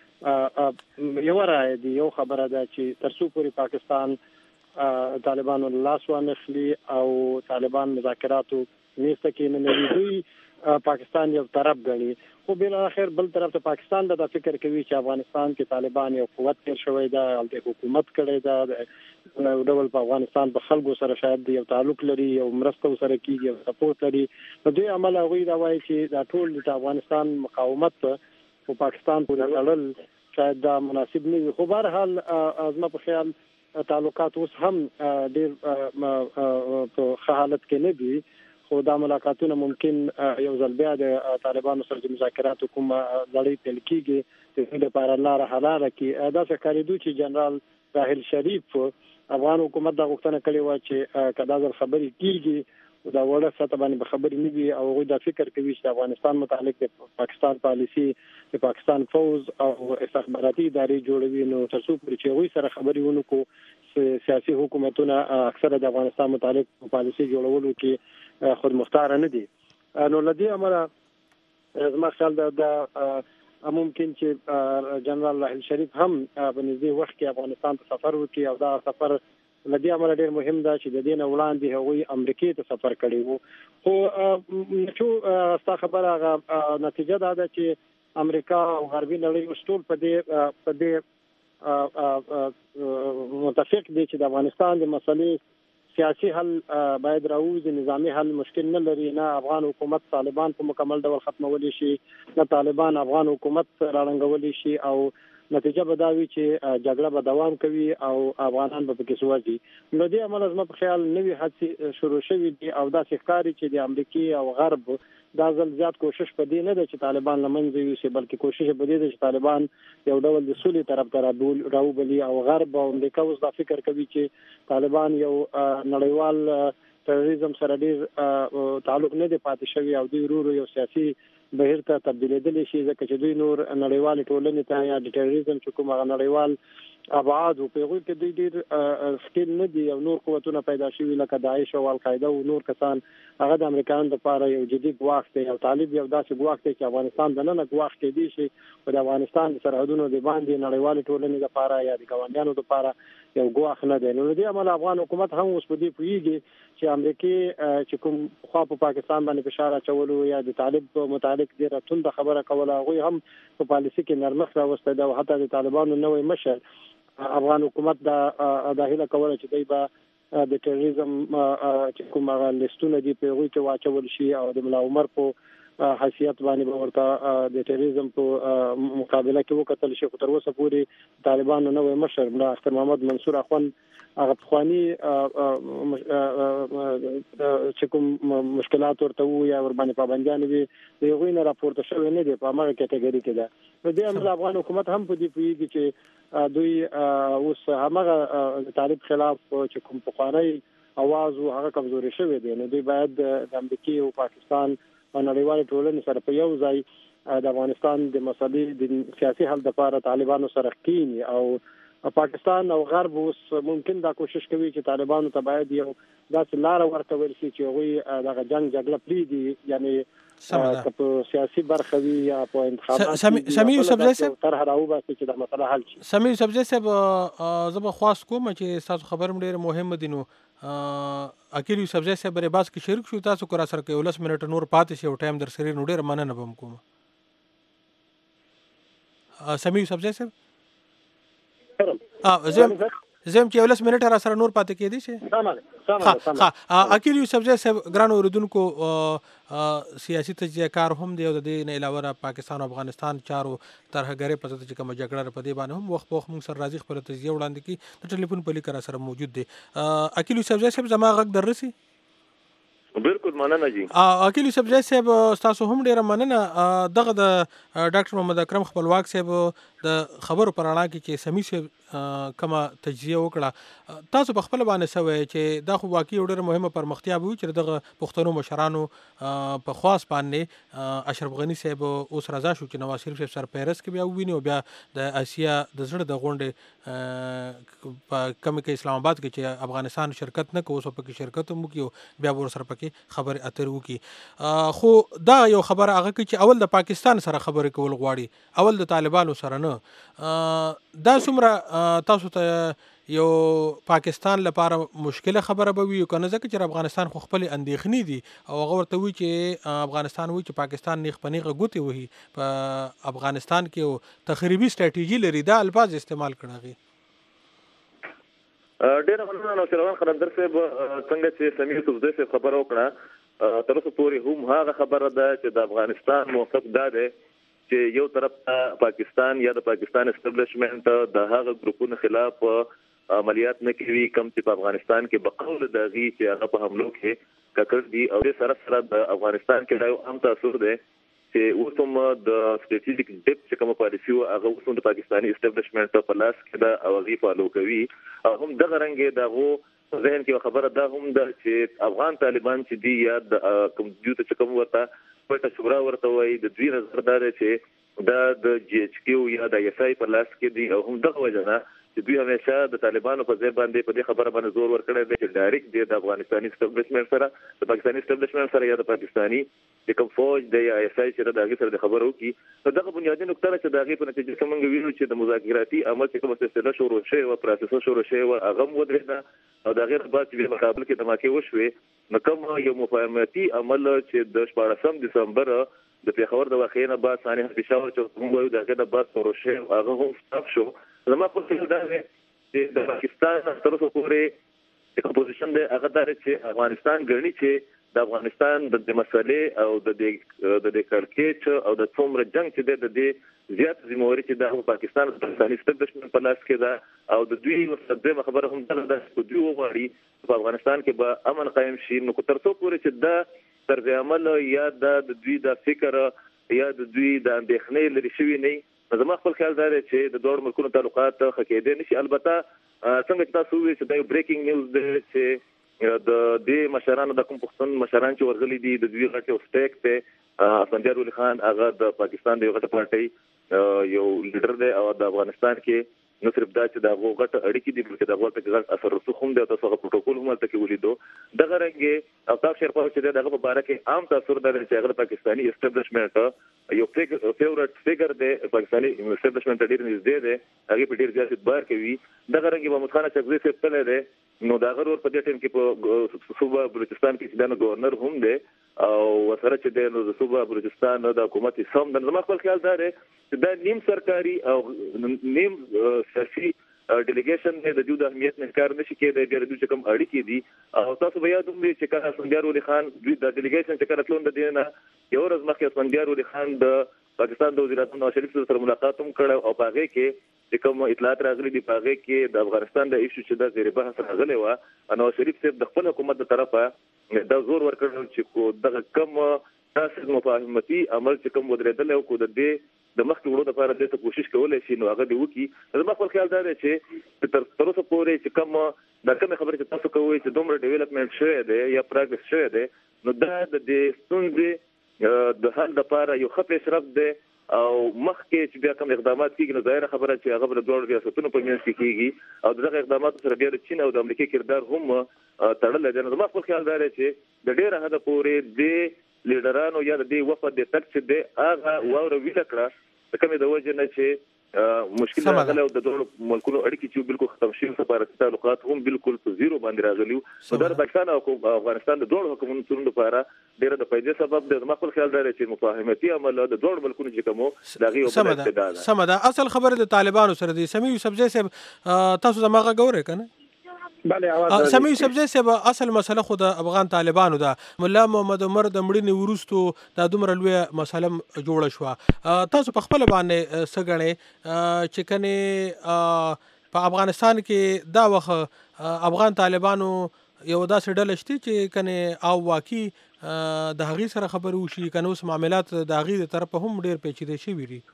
یو رائے دی. یو خبره ده چې ترڅو پورې پاکستان طالبانو لاس وانخلي او طالبان مذاکراتو نیسته کې نه نوي دوی پاکستان یو طرف غني، خو بل اخر بل طرف ته پاکستان دا فکر کوي چې افغانستان کې طالبان یو قوت تیر شوی دا او د حکومت کړي دا نو ډول په افغانستان په خلکو سره شاید یو تعلق لري، یو مرسته سره کیږي، یو سپورټ لري. نو دوی عمل هغه دا وایي چې دا ټول د افغانستان مقاومت په پاکستان پورې تړل شاید دا مناسب نه وي. خو بهرحال ازما په خیال تعلقات اوس هم ډیر په حالت کې نه دي، خو دا ملاقاتونه ممکن یو ځل بیا د طالبانو سره د مذاکراتو کوم لړۍ پیل کیږي د دې لپاره لاره حلاله کی. دا څه کاریدو چې جنرال راحل شریف افغان حکومت دا غوښتنه کړې و چې کدا ځل خبرې کیږي دا وړه سطح باندې خبرې نه وي او غوښتنه دا فکر کوي چې افغانستان متعلق د پاکستان پالیسی د پاکستان فوز او استخباراتي ادارې جوړوي. نو تر څو پرې چې غوښتنه سره خبرې ونه کو سیاسي حکومتونه اکثره د افغانستان متعلق پالیسی جوړولو کې خود مختار نه دي. نو لدی امره زما خیال دا ممکن چې جنرال راحل شریف هم په نږدې وخت کې افغانستان ته سفر وکړي او دا سفر لدی امره ډیر مهم ده چې د دین وړاندې هغوی امریکای ته سفر کړی وو. خو چې ستا خبره هغه نتیجه ده چې امریکا او غربي نړۍ ټول په دې متفق دي چې د افغانستان د مسلې سیاسي حل باید راوځي، نظامی حل مشکل نه لري. نه افغان حکومت طالبان په مکمل ډول ختمولی شي، نه طالبان افغان حکومت راړنګولی شي او نتیجه به دا وي چې جګړه به دوام کوي او افغانان به پکې سوځي. نو دې عمل زما په خیال نوې هڅې شروع شوې دي او دا ښکاري چې د امریکای او غرب دا ځل زیات کوشش په دې نه ده چې طالبان لمنځه یوسي، بلکې کوشش په دې ده چې طالبان یو ډول د سولې طرف ته راوبلي او غرب او امریکا اوس دا فکر کوي چې طالبان یو نړیوال تروریزم سره ډیر تعلق نه دی پاتې شوی او دوی ورو یو سیاسي بهیر ته تبدیلېدلی شي، ځکه چې دوی نور نړیوال ټولنې ته یا د تروریزم چې کوم نړیوال ابعاد او پیغور کې دوی ډیر سکیل نه دي او نور قوتونه پیدا شوي لکه داعش او القاعده او نور کسان. هغه د امریکایانو لپاره یو جدي ګواښ دی او طالب یو داسې ګواښ دی چې افغانستان د نن ګواښ کې دی شي او د افغانستان د سرحدونو د باندې نړیوال ټولنې لپاره یا د ګاونډیانو لپاره یو ګواښ نه دی. نو دې عمل افغان حکومت هم اوس په دې پوهیږي چې امریکای چې کوم خوا په پاکستان باندې فشار اچولو یا د طالب متعلق ډیره توند خبره کوله، هغه هم په پالیسي کې نرمښت راوسته دا او حتی د طالبانو نوې مشر افغان حکومت دا هیله کوله چې دوی به د تروریزم چې کوم هغه لیستونه دي په هغوی کې واچول شي او د ملا عمر په حیثیت باندې به ورته د تروریزم په مقابله کې وکتل شي. خو تر اوسه پورې طالبانو نوې مشر ملا اختر محمد منصور اخوند هغه پخواني چې کوم مشکلات ورته وو یا ور باندې پابندیان وي د هغوی نه راپورته شوی نه دی په هغه کټګوري کې ده. نو دې امر افغان حکومت هم په دې پوهیږي چې دوی اوس هغه طالب خلاف چې کوم پخوانی اواز او هغه کمزوري شوی دی. نو دوی باید د امریکای او پاکستان او نړیوال ټولنې سره په یو ځای د افغانستان د مسلې د سیاسي حل لپاره طالبانو سره کینی او پاکستان او غرب اوس ممکن دا کوشش کوي چې طالبانو ته باید یو داسې لار ورکول شي چې هغوی دغه جګړه پریږدي، یعنی په سیاسي برخه وي یا په انتخابات سمیر یوسفزی صاحب طرح راوباسي چې دا مسله حل شي. سمیر یوسفزی صاحب زه به خواست کوم چې تاسو خبرم ډېر مهم دي. نو اکیل یوسفزی صاحب رباس کې شریک شو، تاسو کو را سره کې 10 منټه نور پاتې شي او ټایم در سره نو ډېر مننه به کوم. سمیر یوسفزی صاحب زم چې ولس منټه را سره نور پاتې کېدی شي اکیل یوسف زئی صاحب ګران اوریدونکو سیاسي تجزیه کار هم دی او د دې نه علاوه پاکستان او افغانستان چارو ترهګرۍ په ځای چې کوم جګړه په دې باندې هم وخت په وخت موږ سره راځي خپل تجزیه وړاندې کی د ټلیفون په لیک را سره موجود دی اکیل یوسف زئی صاحب زما غږ دررسي بالکل مننه جی اکیل یوسف زئی صاحب تاسو هم ډیره مننه دغه د ډاکټر محمد اکرم خپلواک صاحب د خبرو پر اړه کې چې سمي صاحب کما تجزیه وکړه تاسو په خپل باندې سوي چې دا خو واقعي ډیره مهمه پرمختیا به چې دغه پښتنو مشرانو په خاص باندې اشرف غنی صاحب اوس رضا شو چې نواز شریف صاحب سر پیرس کې بیا ویني او بیا د اسیا د زړه د غونډې په کوم کې اسلام آباد کې چې افغانستان شرکت نه کوي په کې شرکت مو کې بیا ور سره پکې خبر اتر وکي خو دا یو خبره هغه چې اول د پاکستان سره خبرې کول غواړي اول د طالبانو سره نه دا څومره تاسو ته یو پاکستان لپاره مشکله خبره به وي کنه ځکه چې افغانستان خو خپل اندېښنې دي او هغه ورته وي چې افغانستان وي چې پاکستان نیغ پنیغه ګوتې وهي په افغانستان کې تخریبي ستراتیژي لري دا الفاظ استعمال کړي ډېر مننه نو شروان خلندر صاحب څنګه چې سمیر یوسف زئی صاحب خبره وکړه تر اوسه پورې هم هغه خبره ده چې د افغانستان موقف دا دی چې یو طرف ته پاکستان یا د پاکستان اسټابلیشمنت د هغه ګروپونو خلاف عملیات نه کوي کوم چې په افغانستان کې بقول دغه چې هغه په حملو کې ککړ دي او د سره د افغانستان کې دا یو عام تاثیر دی چې اوس هم د سټریټیجیک ډیپ چې کوم پالیسی او هغه اوس د پاکستاني اسټابلیشمنت په لاس کې دا اوغي فالو کوي او هم دغه رنګ دغه ذهن کې خبره ده هم د چې افغان طالبان چې دی یا د کوم دیوته چې کوم ورته پټه شورا ورته وایي د دوی نظر دا دی چې دا د جی ایچ کیو یا د ایس آی په لاس کې دی او هم دغه وجه چې دوی همیشه د طالبانو په ځای باندې په دې خبره باندې زور ورکړی دی چې ډایرکټ دی د افغانستاني اسټابلیشمنت سره د پاکستاني اسټابلیشمنت سره یا د پاکستاني د کوم فوج د یا ایس آی چې د هغې سره د خبرو وکړي نو دغه بنیادي نقطه ده چې د هغې په نتیجه کې موږ وینو چې د مذاکراتي عمل چې کومه سلسله شروع شوې وه پروسس شروع شوی وه هغه هم ودرېده او د هغې نه بعد چې بیا مقابل کې دماکې وشوې نو کوم یو مفاهمتي عمل چې د 14 دسمبر د پیښور د واقعې نه بعد ثاني پېښور چې موږ وایو د هغې نه بعد شروع شوی هغه هم سټاپ شو زما په فکر دا دی چې د پاکستان تر اوسه پورې اپوزیشن دی هغه دا چې افغانستان ګڼي چې د افغانستان د مسلې او د کړکېچ او د څومره جنگ چې د دې زیات ذمہواري چې د پاکستان د پاکستاني اسټابلیشمنت په لاس کې ده او د دوی مستقیمه خبره هم ده چې دوی وغواړي په افغانستان کې به امن قائم شي نو تر څو پورې چې دا طرز عمل یا د دوی د فکر یا د دوی د اندېښنې لري شوی نه زما خپل خیال دا دی چې د دوه ملکونو تعلقات ښه کېدای نشي البته څنګه چې تاسو وایئ چې دا یو بریکینګ نیوز دی چې د دې مشرانو د کوم پښتون مشران چې ورغلي دي د دوی غټ یو سټیک دی اسفندیار ولي خان هغه د پاکستان د یو غټ پارټۍ یو لیډر دی او د افغانستان کې نو صرف دا چې د هغو غټ اړیکې دي بلکې د هغو ته غټ اثر رسوخ هم دی او تاسو هغه پروتوکول هم هلته کې ولیدو دغه رنګې الطاف شرپاو چې دی د هغه په باره کې عام تاثر دا دی چې هغه د پاکستاني اسټابلیشمنټ یو فیورټ فیګر دی پاکستاني اسټابلیشمنټ ډېر نږدې دی هغې په ډېر زیات اعتبار کوي دغه رنګې محمود خان اچکزي صاحب تللی دی نو د هغه ورور په دې ټایم کې په صوبه بلوچستان کې چې دا نو ګورنر هم دی او ورسره چې دی نو د صوبه بلوچستان د حکومت حصه هم ده زما خپل خیال دا دی چې دا نیم سرکاري او نیم سیاسي ډیلیګیشن دی د دوی د اهمیت نه انکار نشي کېدی بیا د دوی چې کوم اړیکې دي او تاسو به یاد هم وي چې کله اسفندیار ولي خان دوی د ډیلیګیشن چې کله تلون د دې نه یو ورځ مخکې اسفندیار ولي خان د پاکستان د وزیر اعظم نواز شریف سره ملاقات هم کړی او په هغې کې چې کوم اطلاعات راغلي دي په هغې کې د افغانستان د ایشو چې دا زیر بحث راغلی وه نواز شریف صاحب د خپل حکومت د طرفه دا زور ورکړی چې دغه کوم داسې مفاهمتي عمل چې کوم ودرېدلی او کو د دې د مخکې وړو دپاره دې ته کوشش کولی شي نو هغه دې وکړي زما خپل خیال دا دی چې تر اوسه پورې چې کوم دا کومې خبرې چې تاسو کوئ چې دومره ډیولپمنټ شوی دی یا پراګرس شوی دی نو دا د دې ستونزې د حل دپاره یو ښه پیشرفت دی او مخکې چې بیا کوم اقدامات کېږي نو ظاهره خبره چې هغه به د دواړو ریاستونو په منځ کې کېږي او د دغه اقداماتو سره بیا د چین او د امریکې کردار هم تړلی دی نو زما خپل خیال دا دی چې د ډېره حده پورې د لیډرانو یا د دې وفد د تګ چې دی هغه واوره ویله کړه د کومې د وجې نه چې مشکل راغلی او د دواړو ملکونو اړیکې چې بالکل ختم شوي سفارتي تعلقات هم بالکل په زیرو باندې راغلي وو دا د پاکستان او افغانستان د دواړو حکومتونو لپاره ډېره د فایدې سبب دی. زما خپل خیال دی چې مفاهمتي عمل د دواړو ملکونو چې کوم د هغې یو بله ابتدا ده. سمه ده. اصل خبره د طالبانو سره دی. سمیع یوسفزی صاحب تاسو زما غږ اورئ که نه؟ سمیع یوسفزی صاحب اصل مسله خو د افغان طالبانو ده. ملا محمد عمر د مړینې وروستو دا دومره لویه مسله جوړه شوه. تاسو په خپله باندې څه ګڼئ چې کنې په افغانستان کې دا وخت افغان طالبانو یو داسې ډله شته چې کنې او واقعي د هغې سره خبرې وشي که نه اوس معاملات د هغې د طرفه هم ډېر پیچیده شوي دي؟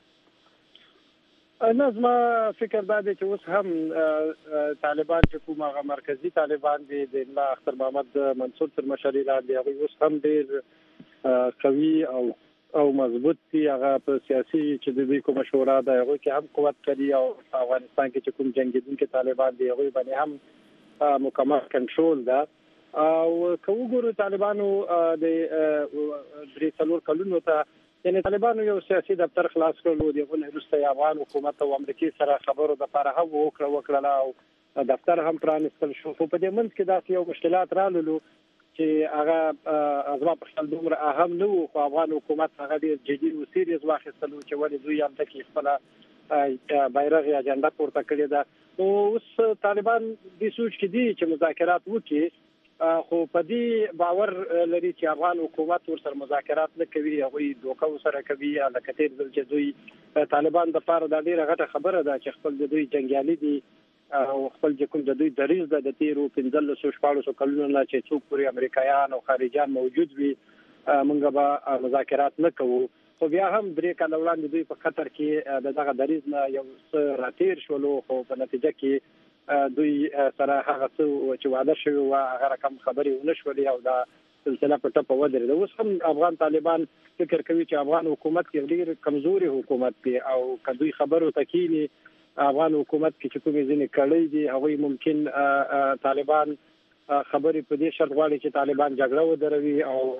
نه زما فکر دا دی چې اوس هم طالبان چې کوم هغه مرکزي طالبان دي د ملا اختر محمد منصور تر مشرۍ لاندې هغوی اوس هم ډېر قوي او مضبوط دي. هغه په سیاسي چې د دوی کومه شورا ده هغوی کې هم قوت کوي او په افغانستان کې چې کوم جنګېدونکي طالبان دي هغوی باندې هم مکمل کنټرول ده. او که وګورو طالبانو د 3-4 کلونو ته یعنی طالبانو یو سیاسي دفتر خلاص کړلو د هغه وروسته افغان حکومت او امریکای سره خبرو لپاره هم وکړه او دفتر هم پرانستل شو. خو په دې منځ کې داسې یو مشکلات راللو چې هغه ازما په خپل دومره اهم نه وو. خو افغان حکومت هغه ډېر جدي او سیریس واخیستلو چې ولې دوی هم تکي خپل بیرغ یا اجنډا پورته کړې ده. نو اوس طالبان دې سوچ کې دي چې مذاکرات وکړي خو په دې باور لري چې افغان حکومت ورسره مذاکرات نه کوي هغوی دوکه ورسره کوي. لکه تېر ځل چې دوی طالبان دپاره دا ډېره غټه خبره ده چې خپل د دوی جنګیالي دي او خپل چې کوم د دوی دریځ ده د تېرو 15-16 کلونو نه چې څوک پورې امریکایان او خارجیان موجود وي موږ به مذاکرات نه کوو. خو بیا هم 3 کاله وړاندې دوی په قطر کې د دغه دریځ نه یو څه راتېر شولو خو په نتیجه کې دوی سره هغه څه چې وعده شوي وه هغه رقم خبرې ونه شولې او دا سلسله په ټپه ودرېده. اوس هم افغان طالبان فکر کوي چې افغان حکومت کې ډېر کمزوري حکومت دی او که دوی خبرو ته کینی افغان حکومت کې چې کومې ځینې کړۍ دي هغوی ممکن طالبان خبرې په دې شرط غواړي چې طالبان جګړه ودروي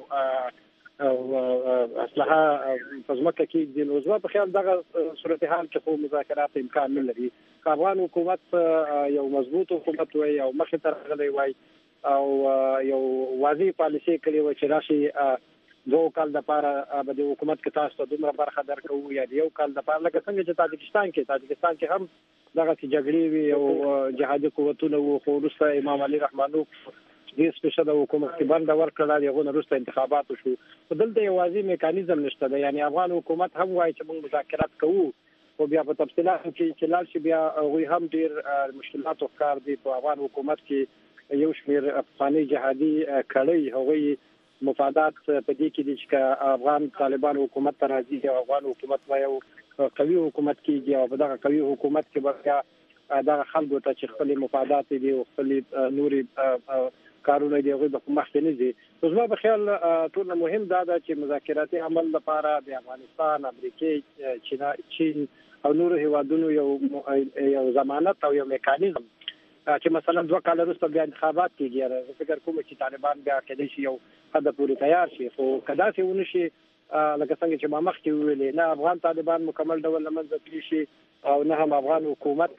او اسلحه په ځمکه کېږدي. نو زما په خیال دغه صورتحال کې خو مذاکرات امکان نه لري. که افغان حکومت یو مضبوط حکومت وای او مخې ته راغلی وای او یو واضح پالیسي کړې وای چې راشي 2 کال دپاره به د حکومت کې تاسو ته دومره برخه درکوو یا د 1 کال دپاره لکه څنګه چې تاجکستان کې هم دغسې جګړې وي او جهادي قوتونه وو. خو وروسته امام علي رحمانوف دې سپېشل حکومت کې بنده ورکړه د هغو نه وروسته انتخابات وشو. خو دلته یوازې میکانیزم نشته ده. یعنی افغان حکومت هم وایي چې موږ مذاکرات کوو خو بیا په تفصیلاتو کې چې لاړ شي بیا هغوی هم ډېر مشکلاتو ښکار دي. په افغان حکومت کې یو شمېر پخواني جهادي کړۍ هغوی مفادات په دې کې دي چې که افغان طالبان حکومت ته راځي او افغان حکومت به یو قوي حکومت کېږي او په دغه قوي حکومت کې به بیا دغه خلکو ته چې خپلې مفادات دي او خپلې نورې کارونه دی هغوی به په مخکې نه ځي. نو زما په خیال ټول مهم دا ده چې مذاکراتي عمل لپاره د افغانستان، امریکې، چین او نورو هیوادونو یو ضمانت او یو میکانیزم چې مثلا 2 کال وروسته بیا انتخابات کېږي. زه فکر کوم چې طالبان بیا کېدای شي یو حده پورې تیار شي. خو که داسې ونه شي لکه څنګه چې ما مخکې وویلې نه افغان طالبان مکمل ډول له منځه تللی شي او نه هم افغان حکومت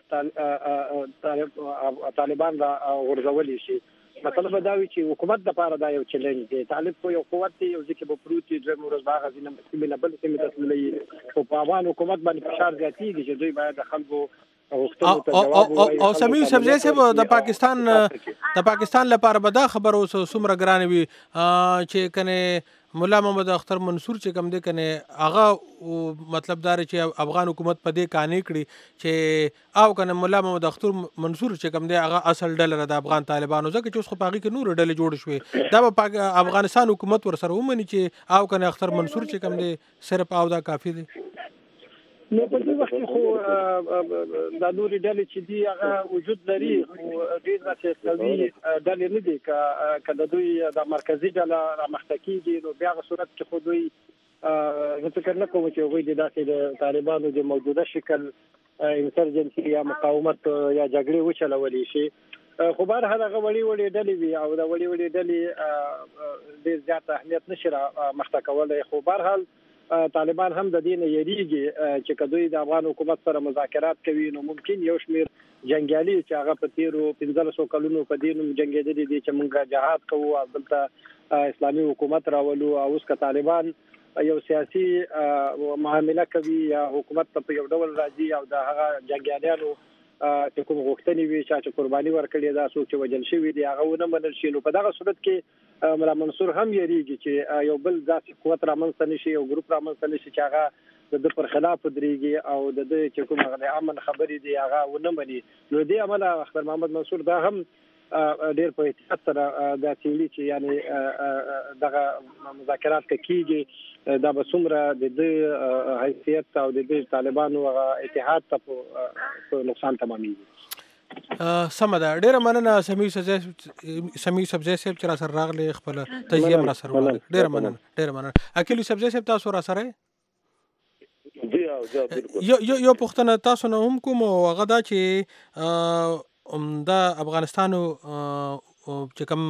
طالبان را غورځولی شي. مطلب به دا وي چې حکومت دپاره دا یو چلنج دی. طالب خو یو قوت دی، یو ځای کې به پروت وي، دویمه ورځ به هغه سیمې نه بلې سیمې ته تللی. خو په افغان حکومت باندې فشار زیاتېږي چې دوی باید د خلکو او سمیع یوسفزی صاحب د پاکستان لپاره به دا خبره اوس څومره ګرانه وي چې کنې ملا محمد اختر منصور چې کوم دی کنه هغه مطلب دا چې افغان حکومت په دې قانع کړي چې او کنه ملا محمد اختر منصور چې کوم دی هغه اصل ډله د افغان طالبانو ځکه چې اوس خو په هغې کې نور ډلې جوړې شوې. دا به افغانستان حکومت ورسره ومني چې او کنه اختر منصور چې کوم دی صرف او دا کافي دی. نو په دې وخت کې خو دا نورې ډلې چې دي هغه وجود لري خو ډېر داسې قوي ډلې نه دي. که د دوی د مرکزي ډله رامخته کېږي نو بیا هغه صورت کې خو دوی زه فکر نه کوم چې هغوی د داسې د طالبانو د موجوده شکل انسرجنسي یا مقاومت یا جګړې وچلولی شي. خو بهرحال هغه وړې ډلې وي او د وړې ډلې ډېر زیات اهمیت نشي را مخته کولی. خو بهرحال طالبان هم د دې نه یریږي چې کدوې د افغان حکومت سره مذاکرات کوي نو ممکن یو شمیر جنگیالي چې هغه په تیرو 1500 کلونو په دې نوم جنگیدلي دي چې موږ جهاد کوو او دلته اسلامي حکومت راولو او اوس که طالبان یو سیاسي معامله کوي یا حکومت ته یو ډول راځي او د هغه جنگیالیانو چې کوم غوښتنې وي چې قرباني ورکړي دا څوک چې وجل شوی دی هغه ونه منل شي نو په دغه صورت کې ملا منصور هم یریږي چې یو بل ذاتي قوت رامنځته نشي یو ګروپ رامنځته نشي چې هغه د پر خلاف درېږي او د چې کوم هغه امن خبرې دی هغه ونه مني نو دې عمله اختر محمد منصور دا هم ډېر په احتیاط سره دا څېړي چې یعنی دغه مذاکرات کېږي دا به څومره د دې حیثیت او د دې طالبانو هغه اتحاد ته په نقصان تمامېږي. سمه ده، ډېره مننه سمیع سبزی صاحب چې را سره راغلی خپله تجزیه هم را سره وکړه. ډېره مننه. عقیل سبزی صاحب تاسو را سره یو پوښتنه تاسو نه هم کوم او هغه دا چې دا افغانستان چې کوم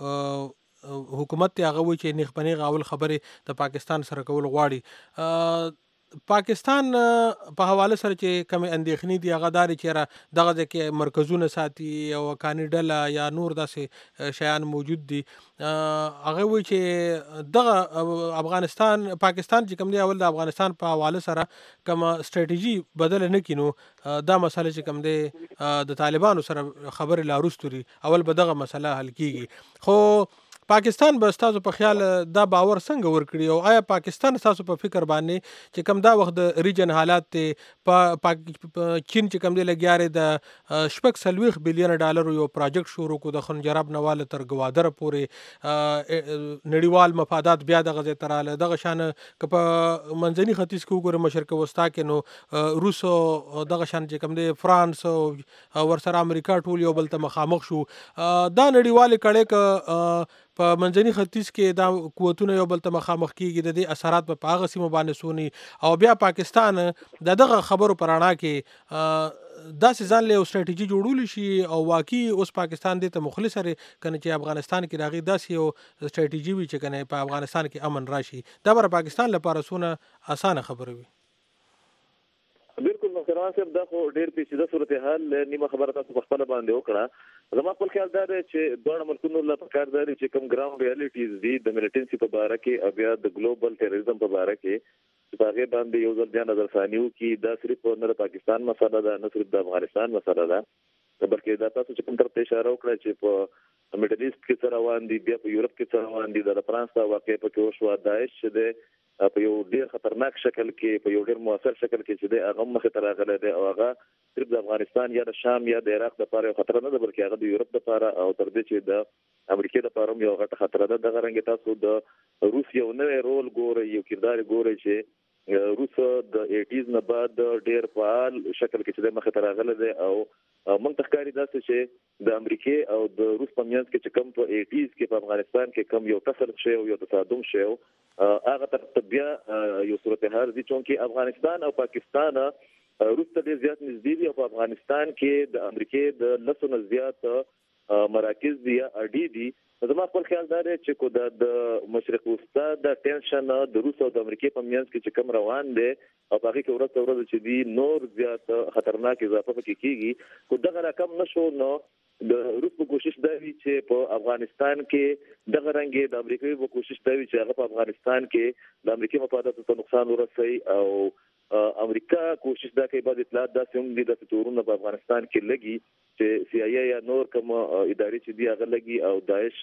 حکومت ته هغه وایي چې نیغ په نیغ اول خبرې د پاکستان سره کول غواړي. پاکستان په حواله سره چې کوم اندېښنې دي هغه داري چې دغه ځکه مرکزونه ساتي او کاني ډله یا نور داسې شیان موجود دي هغه وایي چې دغه پاکستان چې کوم دی اول د افغانستان په حواله سره کوم سټریټیجي بدل نه کینو دا مسله چې کوم دی د طالبانو سره خبرې لا وروستوري اول به دغه مسله حل کیږي. خو پاکستان به ستاسو په خیال دا باور څنګه ورکړي او آیا پاکستان ستاسو په فکر باندې چې کوم دا وخت د ریجن حالات ته چین چې کوم دی لګیارې د 40 بلین ډالر یو پروجیکټ شروع کو د خنجراب نواله تر گوادر پورې نړیوال مفادات بیا دغه ځای تراله دغه شان که په منځني ختیځ کې وګوره مشرق وسطا کې نو روس دغه شان چې کوم دی فرانس او ورسره امریکا ټول یو بل ته مخامخ شو دا نړیوال کړه په منځني ختیځ کې دا قوتونه یو بل ته مخامخ کیږي د دې اثرات په هغه سیمه باندې سونی او بیا پاکستان دغه خبرو پرانا کې داسې ځان له استراتیژي جوړول شي او واقعي اوس پاکستان دې ته مخلص لري کنه چې افغانستان کې راغی داسې یو استراتیژي وي چې کنه په افغانستان کې امن راشي دا بر پاکستان لپاره سونه اسانه خبره وي. بالکل محترم صاحب دا خو ډېر پیچیده صورتحال نیمه خبره تاسو په خپل باندې وکړه. زما خپل خیال دا دی چې دوه ملکونو له پکار دی چې کوم ګراوند ریالټیز دي د ملیټنسي په باره کې او بیا د ګلوبل ټیرریزم په باره کې چې هغه باندې یو ځل بیا نظر ثاني وکړي دا صرف نه د پاکستان مسله ده نه صرف د افغانستان مسله ده بلکې دا تاسو چې کوم طرف ته اشاره وکړه چې په میډل ایست کې څه روان دي بیا په یورپ کې څه روان دي د فرانس واقع په کې وشو داعش چې د په یو ډیر خطرناک شکل کې په یو ډیر موثر شکل کې چې د هغه مخه تر راغله دی او هغه صرف د افغانستان یا د شام یا د عراق لپاره یو خطر نه ده بلکې هغه د یورپ لپاره او تر دې چې د امریکا لپاره یو غټه خطر ده. د غرنګ تاسو د روس یو نوې رول ګوري یو کردار ګوري چې روس د 80s نه بعد ډیر فعال شکل کې چې د مخه تر راغله دی او موږ تخکاری داسې چې د امریکا او د روس په میانس کې چې کم په 80s کې په افغانستان کې کم یو کسر شي او یو تصادم شي هغه تر بیا یو صورتحال دي چې افغانستان او پاکستان روس ته ډیر زیات نږدې دي او په افغانستان کې د امریکا د لسو نه زیات مراکز دي یا اډي دي. زما خپل خیال دا دی چې کو د مشرق وسطا د ټینشن د روس او د امریکا په میانس کې چې کم روان دي او هغه کې ورځ چې دی نور زیات خطرناک اضافه پکې کیږي کو دغه رقم نشو نو د روس په کوشش دا وی چې په افغانستان کې دغه رنګ د امریکا په کوشش دا وی چې هغه په افغانستان کې د امریکا مفاداتو ته نقصان ورسوي او امریکا کوشش دا کوي بعد اطلاعات داسې هم دي د تورونه په افغانستان کې لګي چې سی آی ای یا نور کوم ادارې چې دی هغه لګي او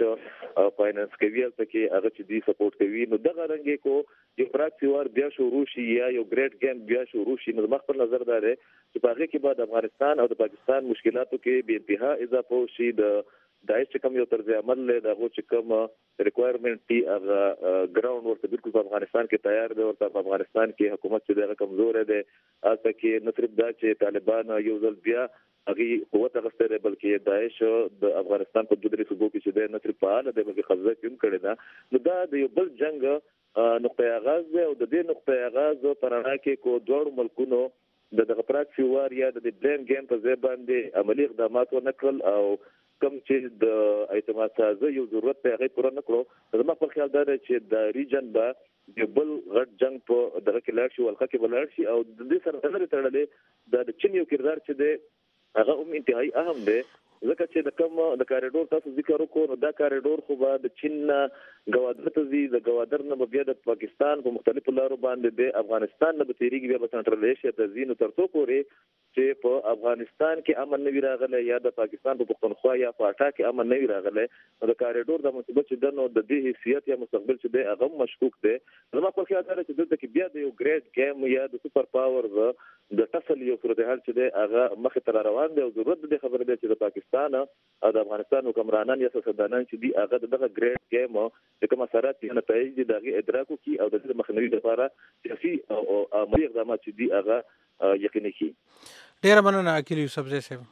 داعش فاینانس کوي او کې هغه چې دی سپورټ کوي نو دغه رنګ کو یو پراکسی وار بیا شروع شي یا یو ګریټ گیم بیا شروع شي نو مخ پر نظر دار چې په هغه کې بعد افغانستان او د پاکستان مشکلاتو کې به انتها اضافه شي د داعش چې کوم یو طرز عمل له دغه چې کوم ریکوایرمنت دی هغه ګراوند ورته بالکل په افغانستان کې تیار دی ورته په افغانستان کې حکومت چې دغه کمزور دی اته کې نه صرف دا چې طالبان یو ځل بیا هغه قوت غستره بلکې داعش د افغانستان په دوه صوبو کې چې د نه صرف فعال دی بلکې خزه کوم کړی دا نو دا د یو بل جنگ نقطه آغاز دی او د دې نقطه آغاز پرانا کې کو دوه ملکونو د دغه پراکسی وار یا د بلیم گیم په ځای باندې عملی اقدامات ونکړل او کوم چې د اعتماد سازي یو ضرورت په هغه پوره نکړو زما په خیال دا چې د ریجن با د بل غټ جنگ په دغه کې لاړ شي ولخه کې بلار شي او د دې سره تړلې د چین یو کردار چې د هغه انتهایی اهم دی ځکه چې د کوم د کاریډور تاسو ذکر وکړو نو دا کاریډور خو به د چین غوادر ته زی د غوادر نه بیا د پاکستان په مختلفو لارو باندې د افغانستان نه به تیریږي بیا په سنټرل ایشیا ته زی نو ترڅو پورې چې په افغانستان کې امن نه وی راغلی یا د پاکستان په پښتونخوا یا په اټا کې امن نه وی راغلی نو د کاریډور د مثبت چې دنو د دې حیثیت یا مستقبل چې د هغه مشکوک دی زما په خیال دا چې د کې بیا د یو ګریډ گیم یا د سپر پاور د ټسل یو صورتحال چې د هغه مخ ته روان دی او ضرورت د خبره ده چې د پاکستان او د افغانستان حکمرانان یا سیاستدانان چې دی هغه دغه ګریډ گیم د کوم اثرات یا نتایج دي دغه ادراک کی او د مخنیوي لپاره سیاسي او عملي اقدامات چې دی هغه یقیني کی. ډیر مننه اکیل یوسف زئی صاحب.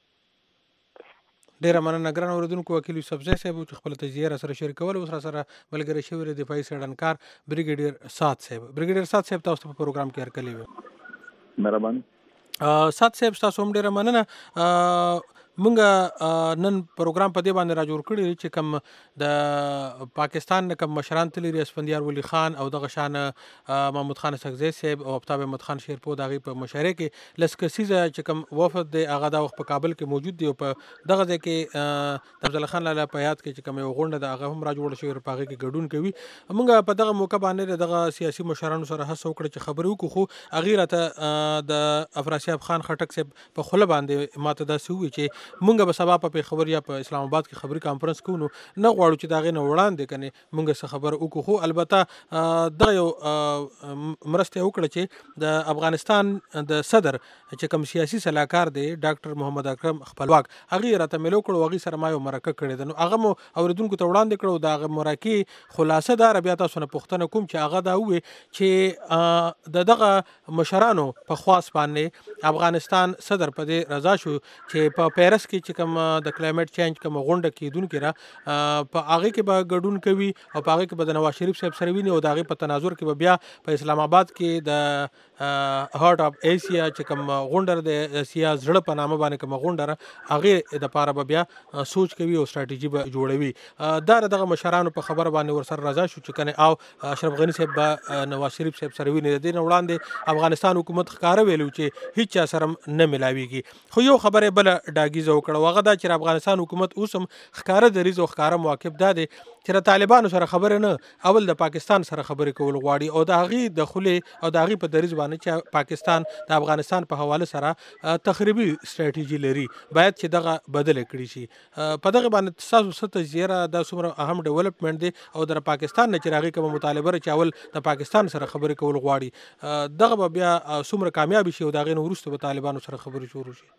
ډیر مننه ګران اوریدونکو اکیل یوسف زئی صاحب چې خپل تجزیه سره شریکول او سره ملګری شوی دفاعي سړنکار بریګیډیر سات صاحب. بریګیډیر سات صاحب تاسو په پروګرام کې هرکلی وي. مهرباني. سات صاحب تاسو هم ډیر مننه. مونږ نن پروګرام په دې باندې را جوړ کړی چې کوم د پاکستان نه کوم مشران تللی اسفندیار ولی خان او دغه شان محمود خان سکزی صاحب او آفتاب احمد خان شیرپور دغه په مشاعره کې لسکسیزه چې کوم وفد د هغه د وخت په کابل کې موجود دی او په دغه ځای کې تفضل خان لاله په یاد کې چې کوم یو غونډه د هغه هم را جوړ شوی په هغه کې ګډون کوي. مونږ په دغه موقع باندې دغه سیاسي مشرانو سره هڅه وکړه چې خبرې وکړو خو هغه راته د افراسیاب خان خټک صاحب په خله باندې ماته دا سوي چې مونږ به سبا په خبر یا په اسلام آباد کې خبري کانفرنس کوو نه غواړو چې دا غي نه وړاندې کني مونږ څه خبر وکړو خو البته دا یو مرسته وکړه چې د افغانستان د صدر چې کوم سیاسي سلاکار دی ډاکټر محمد اکرم خپلواک هغه راته ملو کړو هغه سره ما یو مرکه کړی ده نو هغه مو اوریدونکو ته وړاندې کړو دا هغه مرکه خلاصه دار بیا تاسو نه پوښتنه کوم چې هغه دا وي چې دغه مشرانو په خواص باندې افغانستان صدر په دې رضا شو چې په پیرس کې چې کوم د کلایمټ چینج کوم غونډه کیدونکو را په هغه کې به ګډون کوي او په هغه کې به د نواز شریف صاحب سره ویني او د هغه په تناظر کې به بیا په اسلام آباد کې د هارت اف ایشیا چې کوم غونډه د سیاست زړه په نامه باندې کوم غونډه هغه د پاره به بیا سوچ کوي او ستراتیژي به جوړوي. دا دغه مشرانو په خبره باندې ورسره رضا شو چې کنه او اشرف غنی صاحب به نواز شریف صاحب سره ویني د دین وړاندې افغانستان حکومت ښکارا ویلو چې هیڅ سره نه ملاويږي خو یو خبره بل ډاګیزه وکړه هغه دا چې افغانستان حکومت اوسم ښکارا دریز او ښکارا مواقف ده چې د طالبانو سره خبره نه اول د پاکستان سره خبرې کول غواړي او د هغه د خله او د هغه په دریز باندې چې پاکستان د افغانستان په حواله سره تخریبي ستراتیژي لري باید چې دغه بدل کړي شي. په دغه باندې تاسو ست زیره د څومره اهم ډیولپمنٹ دی او د پاکستان نه چې راغی کوم مطالبه چې اول د پاکستان سره خبرې کول غواړي دغه بیا څومره کامیاب شي او دغه وروسته په طالبانو سره خبرې شروع شي.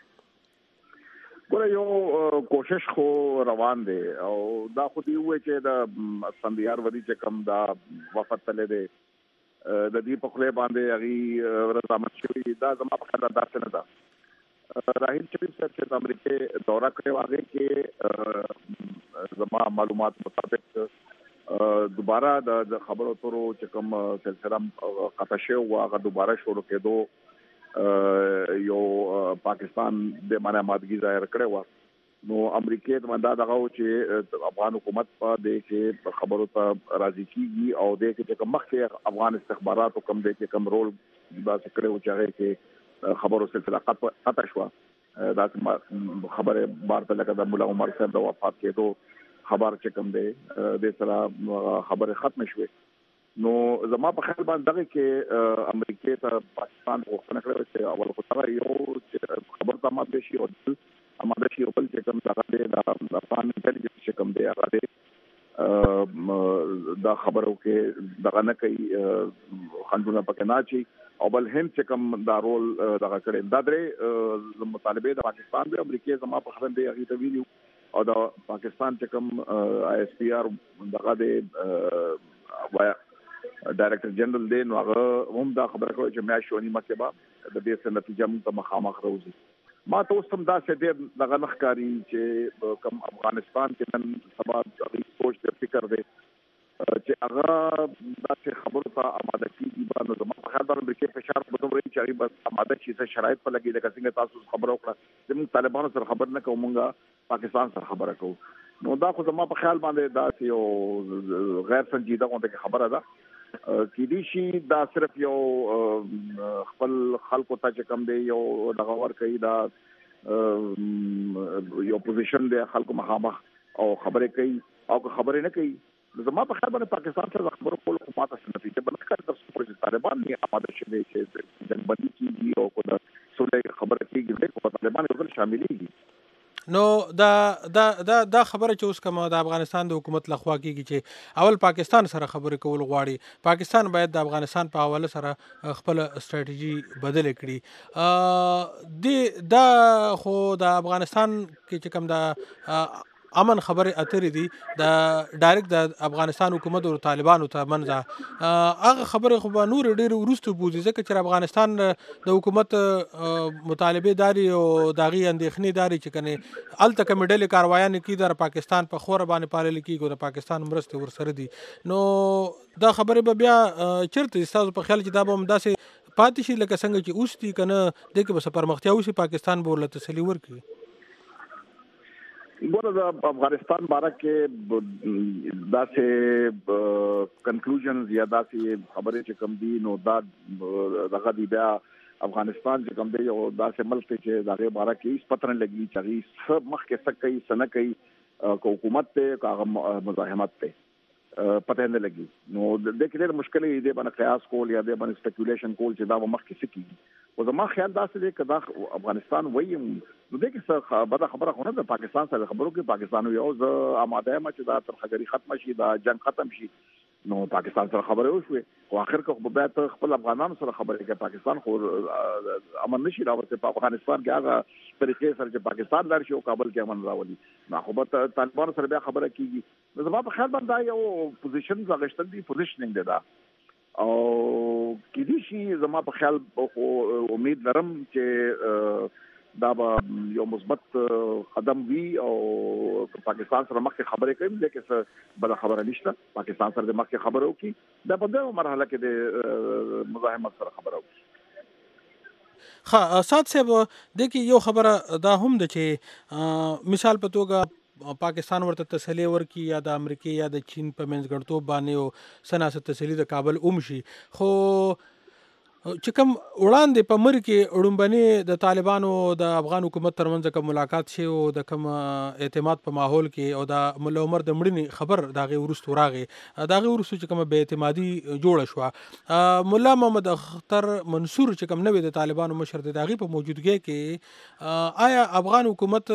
ګوره یو کوشش خو روان دی او دا خو دی وای چې د اسفندیار ولی چې کم دا وفد تللی دی د دې په خله باندې هغه رضامند شوی دا زما په خاطر داسې نه ده. راهیل شریف صاحب چې د امریکای دورہ کړی واغې کې زما معلومات مطابق دوباره د خبرو اترو چې کوم سلسله قطع شو هغه دوباره شروع کېدو یو پاکستان د معنی مادګي ظاهر کړي و نو امریکای د مندا دغه چې افغان حکومت په دې کې خبرو ته راضي کیږي او د کې چې مخکې افغان استخبارات کوم دې کې کوم رول دا څه کړو چې هغه کې خبرو سلسله قطع شو دا خبره بارته لکه د مولا عمر صاحب د وفات کېدو خبر چې کوم دی د سره خبره ختم شوه نو زما په خیال باندې دغه کې امریکای ته پاکستان غوښتنه کړې چې اول خو سره یو خبر ته ماده شي او اماده شي بل چې کوم دغه د افغان انټيليجنس چې کوم دی هغه دا خبرو کې دغه نه کوي خندونه پکې نه چی او بل هند چې کوم دا رول دغه کړي دا درې مطالبه د پاکستان د امریکای زما په خبره دی هغه ته ویلو او د پاکستان چې کوم آی اس پی آر دغه د ډایرکټر جنرال دی نو هغه هم دا خبره کوي چې میاشونی مکتبه د دې څه نتیجه موږ ته مخامخ راوځي. ما ته اوس هم دا څه ډېر دغه نخکاری چې کوم افغانستان کې نن سبا د سوچ د فکر دی چې هغه دا څه خبره ته آماده کیږي باندې زموږ په خاطر امریکای فشار په دومره چې هغه بس آماده شي چې شرایط په لګي لکه څنګه تاسو خبرو کړه چې موږ طالبانو سره خبر نه کوو موږ پاکستان سره خبره کوو نو دا خو زموږ په خیال باندې دا یو غیر سنجیده غونډه خبره ده کېدی شي دا صرف یو خپل خلکو ته چې کوم دی یو دغه ورکوي دا یو پوزیشن دی خلکو مخامخ او خبرې کوي او که خبرې نه کوي زما په خیال باندې پاکستان سره خبرو کول خو ماته څه نتیجه بل ښکاري تر څو پورې طالبان نه آماده شوي چې جنګبندي کېږي او کو د سولې خبره کېږي خو طالبان یو ځل شاملېږي. نو دا خبره چې اوس کومه د افغانستان د حکومت لخوا کېږي چې اول پاکستان سره خبرې کول غواړي، پاکستان باید د افغانستان په حواله سره خپل استراتیژي بدل کړي. دا خو د افغانستان کې چې کوم د امن خبرې اترې دي د ډایرکټ د افغانستان حکومت او طالبانو ته منځه هغه خبرې خو به نور ډېر وروسته بوځي ځکه چې افغانستان د حکومت مطالبه داري او داغي اندېښنې داري چې کنه الته کوم ډلې کاروایان کې د پاکستان په خور باندې پالل کېږي د پاکستان مرسته ورسره دي. نو دا خبرې به بیا چیرته تاسو په خیال چې دا به هم داسې پاتې شي لکه څنګه چې اوس دي کنه د کې به پرمختیا وشي پاکستان به ورته تسلي ورکړي؟ ګوره د افغانستان باره کې داسې کنکلوژنز یا داسې خبرې چې کوم دي نو دا دغه دی بیا افغانستان چې کوم دی یو داسې ملک دی چې دغه باره کې هیڅ پته نه لګي چې هغه سب مخکې څه کوي څه نه کوي که حکومت ته که هغه مزاحمت ته پته نه لګي. نو د دې کې ډېر مشکل دی باندې قیاس کول یا د باندې سپیکولیشن کول چې دا به مخکې څه کیږي. او زما خیال داسې دی که دا افغانستان وایم نو دې کې څه بده خبره خو نه ده. پاکستان سره خبرو کې پاکستان یو زه آماده یم چې دا ترخګري ختم شي دا جنگ ختم شي نو پاکستان سره خبرې وشوي خو اخر کې خو بیا ته خپل افغانانو سره خبرې کوي. پاکستان خو امن نشي راوړي په افغانستان کې هغه طریقې سره چې پاکستان لار شي او کابل کې امن راولي نو خو به طالبان سره بیا خبره کیږي. نو زما په خیال باندې یو پوزیشن غوښتل دي پوزیشنینګ دی دا او کېدی شي زما په خیال امید لرم چې دا به یو مثبت قدم وي او پاکستان سره مخکې خبرې کوي لکه څه بل خبره نشته. پاکستان سره د مخکې خبرې وکړي دا په دغه مرحله کې د مزاحمت سره خبره وکړي. ها سات صاحب د کې یو خبره دا هم ده چې مثال په توګه پاکستان ورته تسلی ورکړي یا د امریکا یا د چین په منځګړتوب باندې او سناسه تسلی د کابل اومشي خو چې کوم وړاندې په مر کې اړومبني د طالبانو د افغان حکومت ترمنځ کوم ملاقات شي او د کوم اعتماد په ماحول کې او د مولا عمر د مړینې خبر داغه ورستو راغی داغه ورستو چې کوم به اعتمادي جوړ شو مولا محمد اختر منصور چې کوم نوې د طالبانو مشر د داغه په موجودګۍ کې آیا افغان حکومت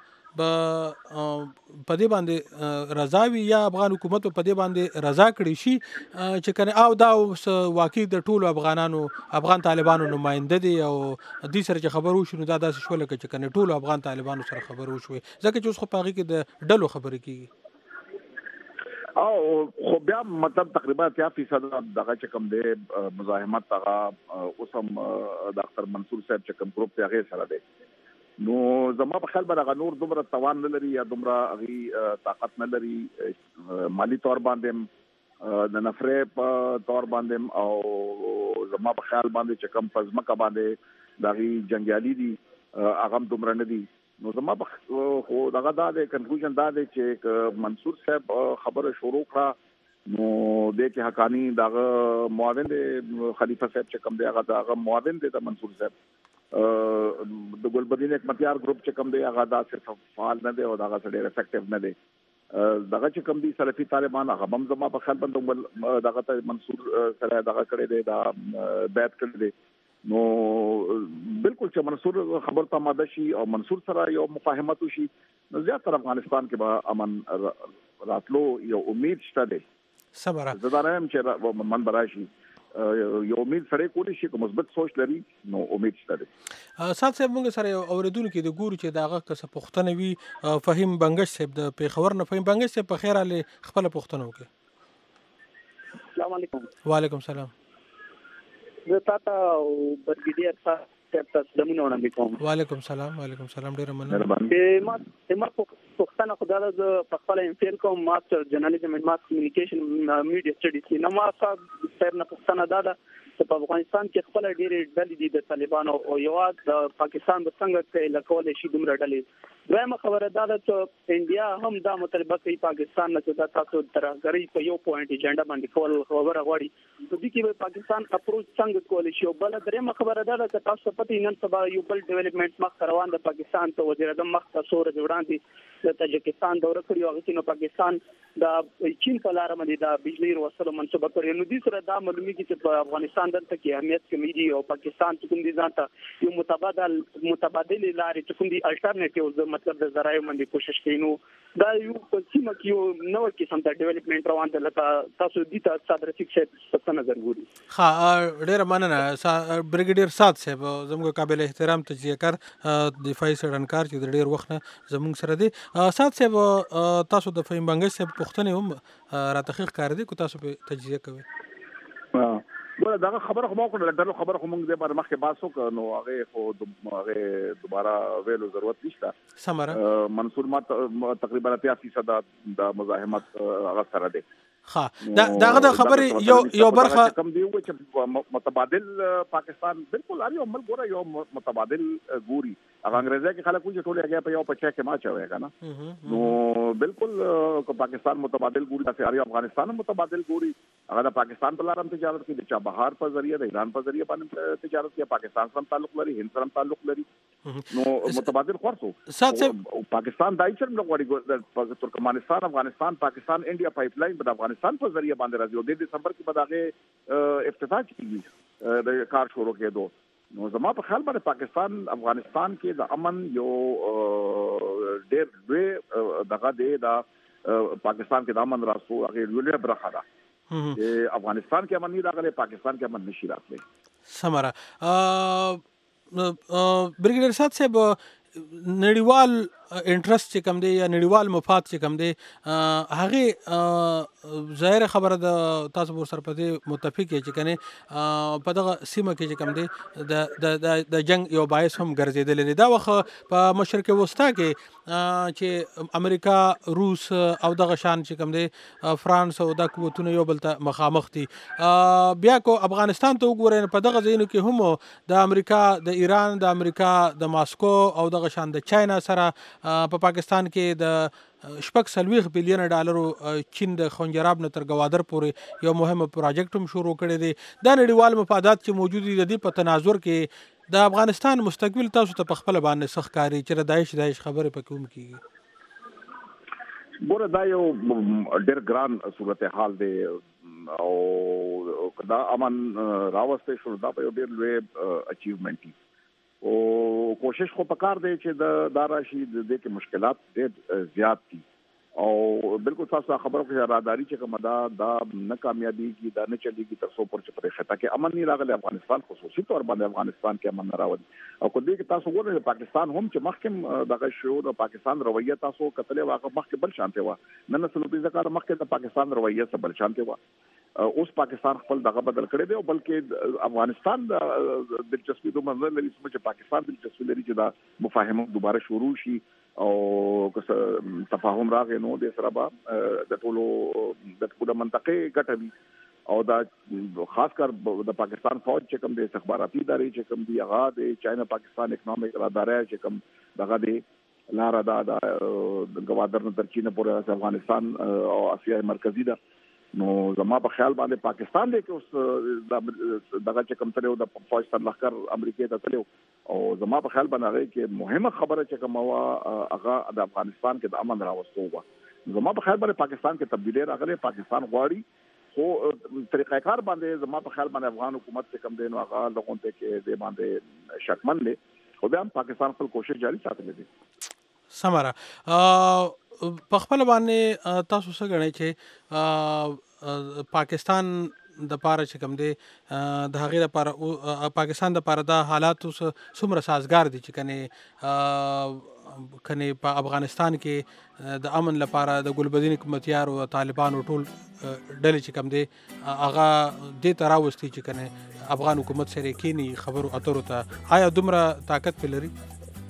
په دې باندې رضا وي یا افغان حکومت په دې باندې رضا کړي شي چې کنه او دا واقعي د ټولو افغان طالبانو نماینده دي او دې سره چې خبر وشو نو دا داسې شول چې کنه ټولو افغان طالبانو سره خبر وشوي ځکه چې اوس خو پاږي کې د ډلو خبرې کیږي او خو بیا مطلب تقریبا 30% دغه چې کوم دی مزاحمت هغه اوس هم د اختر منصور صاحب چې کوم ګروپ ته هغه سره دی نو زما په خیال باندې نور دومره توان نه لري یا دومره هغه طاقت نه لري مالی تور باندې د نفرې په تور باندې او زما په خیال باندې چې کوم پزماکه باندې دغه جنگیالي دي هغه دومره نه دي. نو زما په خو دغه د کنکلوژن دا دی چې منصور صاحب خبره شروع کړه نو د کې حقانی دغه معاون دی خلیفہ صاحب چې کوم دی هغه معاون دی د منصور صاحب د ګلبدین حکمتیار ګروپ چې کوم دی هغه دا صرف فعال نه دی او دا ډېر افیکټیو نه دی دغه چې کوم دی سلفي طالبان هغه هم زما په خیال باندې دغه ته منصور سره دغه کړی دی دا بیعت کړی دی. نو بالکل چې منصور خبر ته آماده شي او منصور سره یو مفاهمت وشي نو زیاتره افغانستان کې به امن راتلو یو امید شته دی. صبر زه دا نه یم چې من براشي یو امید سره کولی شي کوم مثبت سوچ لري نو امید شته دی. سات صاحب موږ سره اوریدونکو د ګورو چې داغه کس پښتنه وی فهیم بنگش صاحب د پیښور نه فهیم بنگش صاحب په خیر علي خپل پښتنه وکړي. السلام علیکم. وعلیکم السلام. زه تاسو برګډیر صاحب تاسو دمنه وړاندې کوم. وعلیکم السلام. وعلیکم السلام ډیر مننه. ما پښتنه خدای د خپل انفیل کوم ماستر جرنالیزم اینڈ ماس کمیونیکیشن میډیا سټډیز کې نو ما صاحب نه پښتنه دا په افغانستان کې خپل ډېرې ډلې دي د طالبانو او یو د پاکستان د څنګه کې لکول شي دومره ډلې دویمه خبره دا ده چې انډیا هم دا مطالبه کوي پاکستان نه چې دا تاسو ترهګرۍ په یو پوینټ ایجنډا باندې کول خبره غواړي په دې کې به پاکستان اپروچ څنګه کولی شي او بل درېمه خبره دا ده چې تاسو پته نن سبا یو بل ډیولپمنټ مخ روان د پاکستان ته وزیر اعظم مخ تصور جوړاندي د تاجکستان دورې کړی او هغه نو پاکستان د چین په لار باندې د بجلی وصلو منصوبه کړی نو دې سره دا معلومیږي چې په افغانستان دلته کې اهمیت کمیږي او پاکستان چې کوم دي ځانته یو متبادل لارې چې کوم دي الټرنیټیو مطلب د ذرایعو باندې کوشش کوي نو دا یو په سیمه کې یو نو قسم د ډیولپمنٹ روان دی لکه تاسو دې ته صدر فکس څه نظر ګوري. ها ډېر مننه بریګیډیر سات صاحب زموږ قابل احترام تجزیه کار دفاعي څېړنکار چې ډېر وخت نه زموږ سره دی. سات صاحب تاسو د فهیم بنګش صاحب پوښتنې هم را تحقیق کار دي کو تاسو په تجزیه کوي. ول دا خبره خو مو کوله دا خبره خو موږ د بار مخکې باسو نو هغه دوباره ویلو ضرورت نشته. سمره منصور ما تقریبا 80% د مزاحمت هغه سره دی. ها داغه د خبرې یو برخه کم دی چې متبادل پاکستان بالکل اړ یو عمل ګوره یو متبادل ګوري هغه انګريزي کې خلک وځي ټول هغه په یو پچا کې ما چوي کنه نو بالکل کو پاکستان متبادل ګوري چې اړ افغانستان متبادل ګوري هغه د پاکستان په لارم تجارت کې د چابهار په ذریعہ د ایران په ذریعہ باندې تجارت کې پاکستان سره تعلق لري هند سره تعلق لري نو متبادل خورسو پاکستان دای چې موږ غواړي ترکمنستان افغانستان پاکستان انډیا پایپ لاین په افغانستان په ذریعہ باندې راځي او د دسمبر کې بداغه افتتاح کیږي د کار شروع کېدو نو زما په خیال باندې پاکستان افغانستان کې د امن یو ډېر لوی دغه دی دا پاکستان کې د امن راسو هغه لوی برخه ده افغانستان کې امن نه راغلی پاکستان کې امن نشي راتلی. سمره بریګیډیر سات صاحب نړیوال انټرست چې کم دی یا نړیوال مفاد چې کم دی هغه ظاهر خبره د تاسو ور سره په متفق چې کنه په دغه سیمه کې چې کم دی د جنگ یو باعث هم ګرځیدل دي دا وخت په مشرق وسطا کې چې امریکا روس او دغه شان چې کم دی فرانس او د قوتونو یو بل ته مخامخ دي بیا کو افغانستان ته وګورئ په دغه ځینو کې هم د امریکا د ایران د امریکا د ماسکو او دغه شان د چاینا سره په پاکستان کې د $40 بلین ډالرو چین د خنجراب نه تر ګوادر پورې یو مهمه پروژیکټ هم شروع کړی دی دا نړیوال مفادات چې موجود دي د دې په تناظر کې د افغانستان مستقبل تاسو ته په خپل باندې سخکاري چې داعش خبره پکې هم کیږي ګوره دا یو ډېر ګران صورتحال دی او دا امن راوسته شو دا په ډېر لوی اچیومنت دی او کوشش خو پکار دی چې د راشي د دې کې مشکلات ډېر زیات دي او بالکل تاسو خبرو کې راداري چې کومه دا نه کامیابی کی دا نه چلیږي تر څو پر چې پرې خطا کې امن نه راغلی افغانستان خصوصي تور باندې افغانستان کې امن نه راوړي او کو دې کې تاسو ګورئ پاکستان هم چې مخکې دغه شو د پاکستان رویه تاسو کتلې واقع مخکې بل شانته و نن نسل په ځکه مخکې د پاکستان رویه سره بل شانته و اوس پاکستان خپل دغه بدل کړی دی او بلکې افغانستان د دلچسپي د منځ لري چې پاکستان دلچسپي لري چې دا مفاهمه دوباره شروع شي او که تفاهم راغی نو د سره به د ټولو منطقې ګټوي او دا خاص کر د پاکستان فوج چې کوم د استخباراتي ادارې چې کوم دی هغه د چاینا پاکستان اکونومیک ادارې چې کوم دغه دی لاره دا د ګوادر نه تر چین پورې افغانستان او اسیا مرکزی ده نو زما په خیال باندې پاکستان دی کې اوس دغه چې کوم تلو د فوج سره لخر امریکا ته تلو او زما په خیال باندې کې مهمه خبره چې کوم هغه د افغانستان کې د امن راوستو و زما په خیال باندې پاکستان کې تبدیلی راغله پاکستان غواړي خو طریقہ کار باندې زما په خیال باندې افغان حکومت چې کوم دین هغه لغون ته کې د باندې شکمن دي خو بیا پاکستان خپل کوشش جاری ساتلی دي. سمره په خپل باندې تاسو څه غواړئ چې پاکستان د پاره چې کوم دی د هغې لپاره پاکستان د پاره دا حالات څومره سازګار دي چې کنه په افغانستان کې د امن لپاره د ګلبدین حکومتیار او طالبانو ټول ډلې چې کوم دی هغه دې ته راوستي چې کنه افغان حکومت سره کینی خبرو اترو ته آیا دومره طاقت په لري؟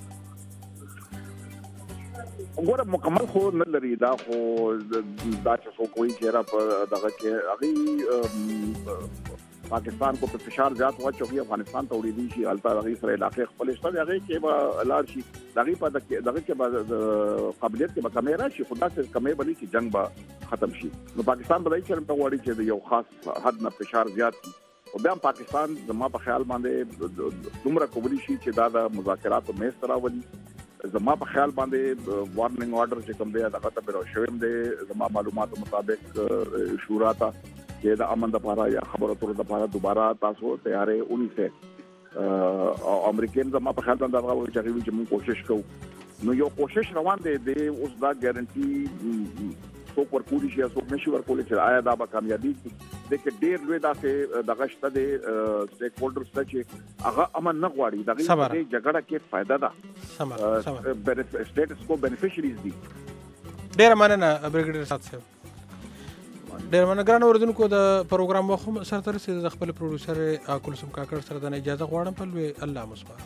ګوره مکمل خو نه لري دا خو دا چې څوک وایي چې را په دغه کې هغه پاکستان کو په فشار زیات واچوي افغانستان ته وړي دي شي البته هغه سره علاقه خپل شته هغه کې به لاړ شي دغه په دغه کې به قابلیت کې به کمې راشي خدا سره کمې بلی چې جنگ به ختم شي نو پاکستان به چې په وړي چې یو خاص حد نه فشار زیات او بیا پاکستان زما په خیال باندې دومره کولی شي چې دا د مذاکراتو مېز ته راولي زما په خیال باندې وارننګ آرډر چې کوم دی هغه ته به شوم دی زما معلوماتو مطابق شورا ته چې د امن لپاره یا خبرو اترو لپاره دوباره تاسو تیارې ونیسه او امریکایان زما په خیال باندې هغه چې موږ کوشش کوو نو یو کوشش روان دی د اوس دا ګارانټي څوک ورکولی شي څوک نشي ورکولی چې آیا دا به کامیابی د کې ډېر لوی داسې دغه شته د سټیک هولډرز ته چې هغه امن نه غواړي دغه جګړه کې فائدہ ده سټیټس کو بینیفیشریز دي ډېر مننه بریګیډیر صاحب ډېر مننه ګران اوریدونکو د پروګرام وخت سره تر رسیدو د خپل پروډوسر کلثوم کاکړ سره د اجازه غواړم په لوی الله مسپاره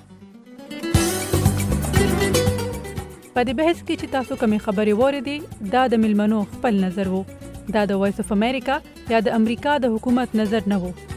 په دې بحث کې چې تاسو کومې خبرې واورېدې دا د ملمنو خپل نظر وو دا د وایس اف امریکا یا د امریکا د حکومت نظر نه وو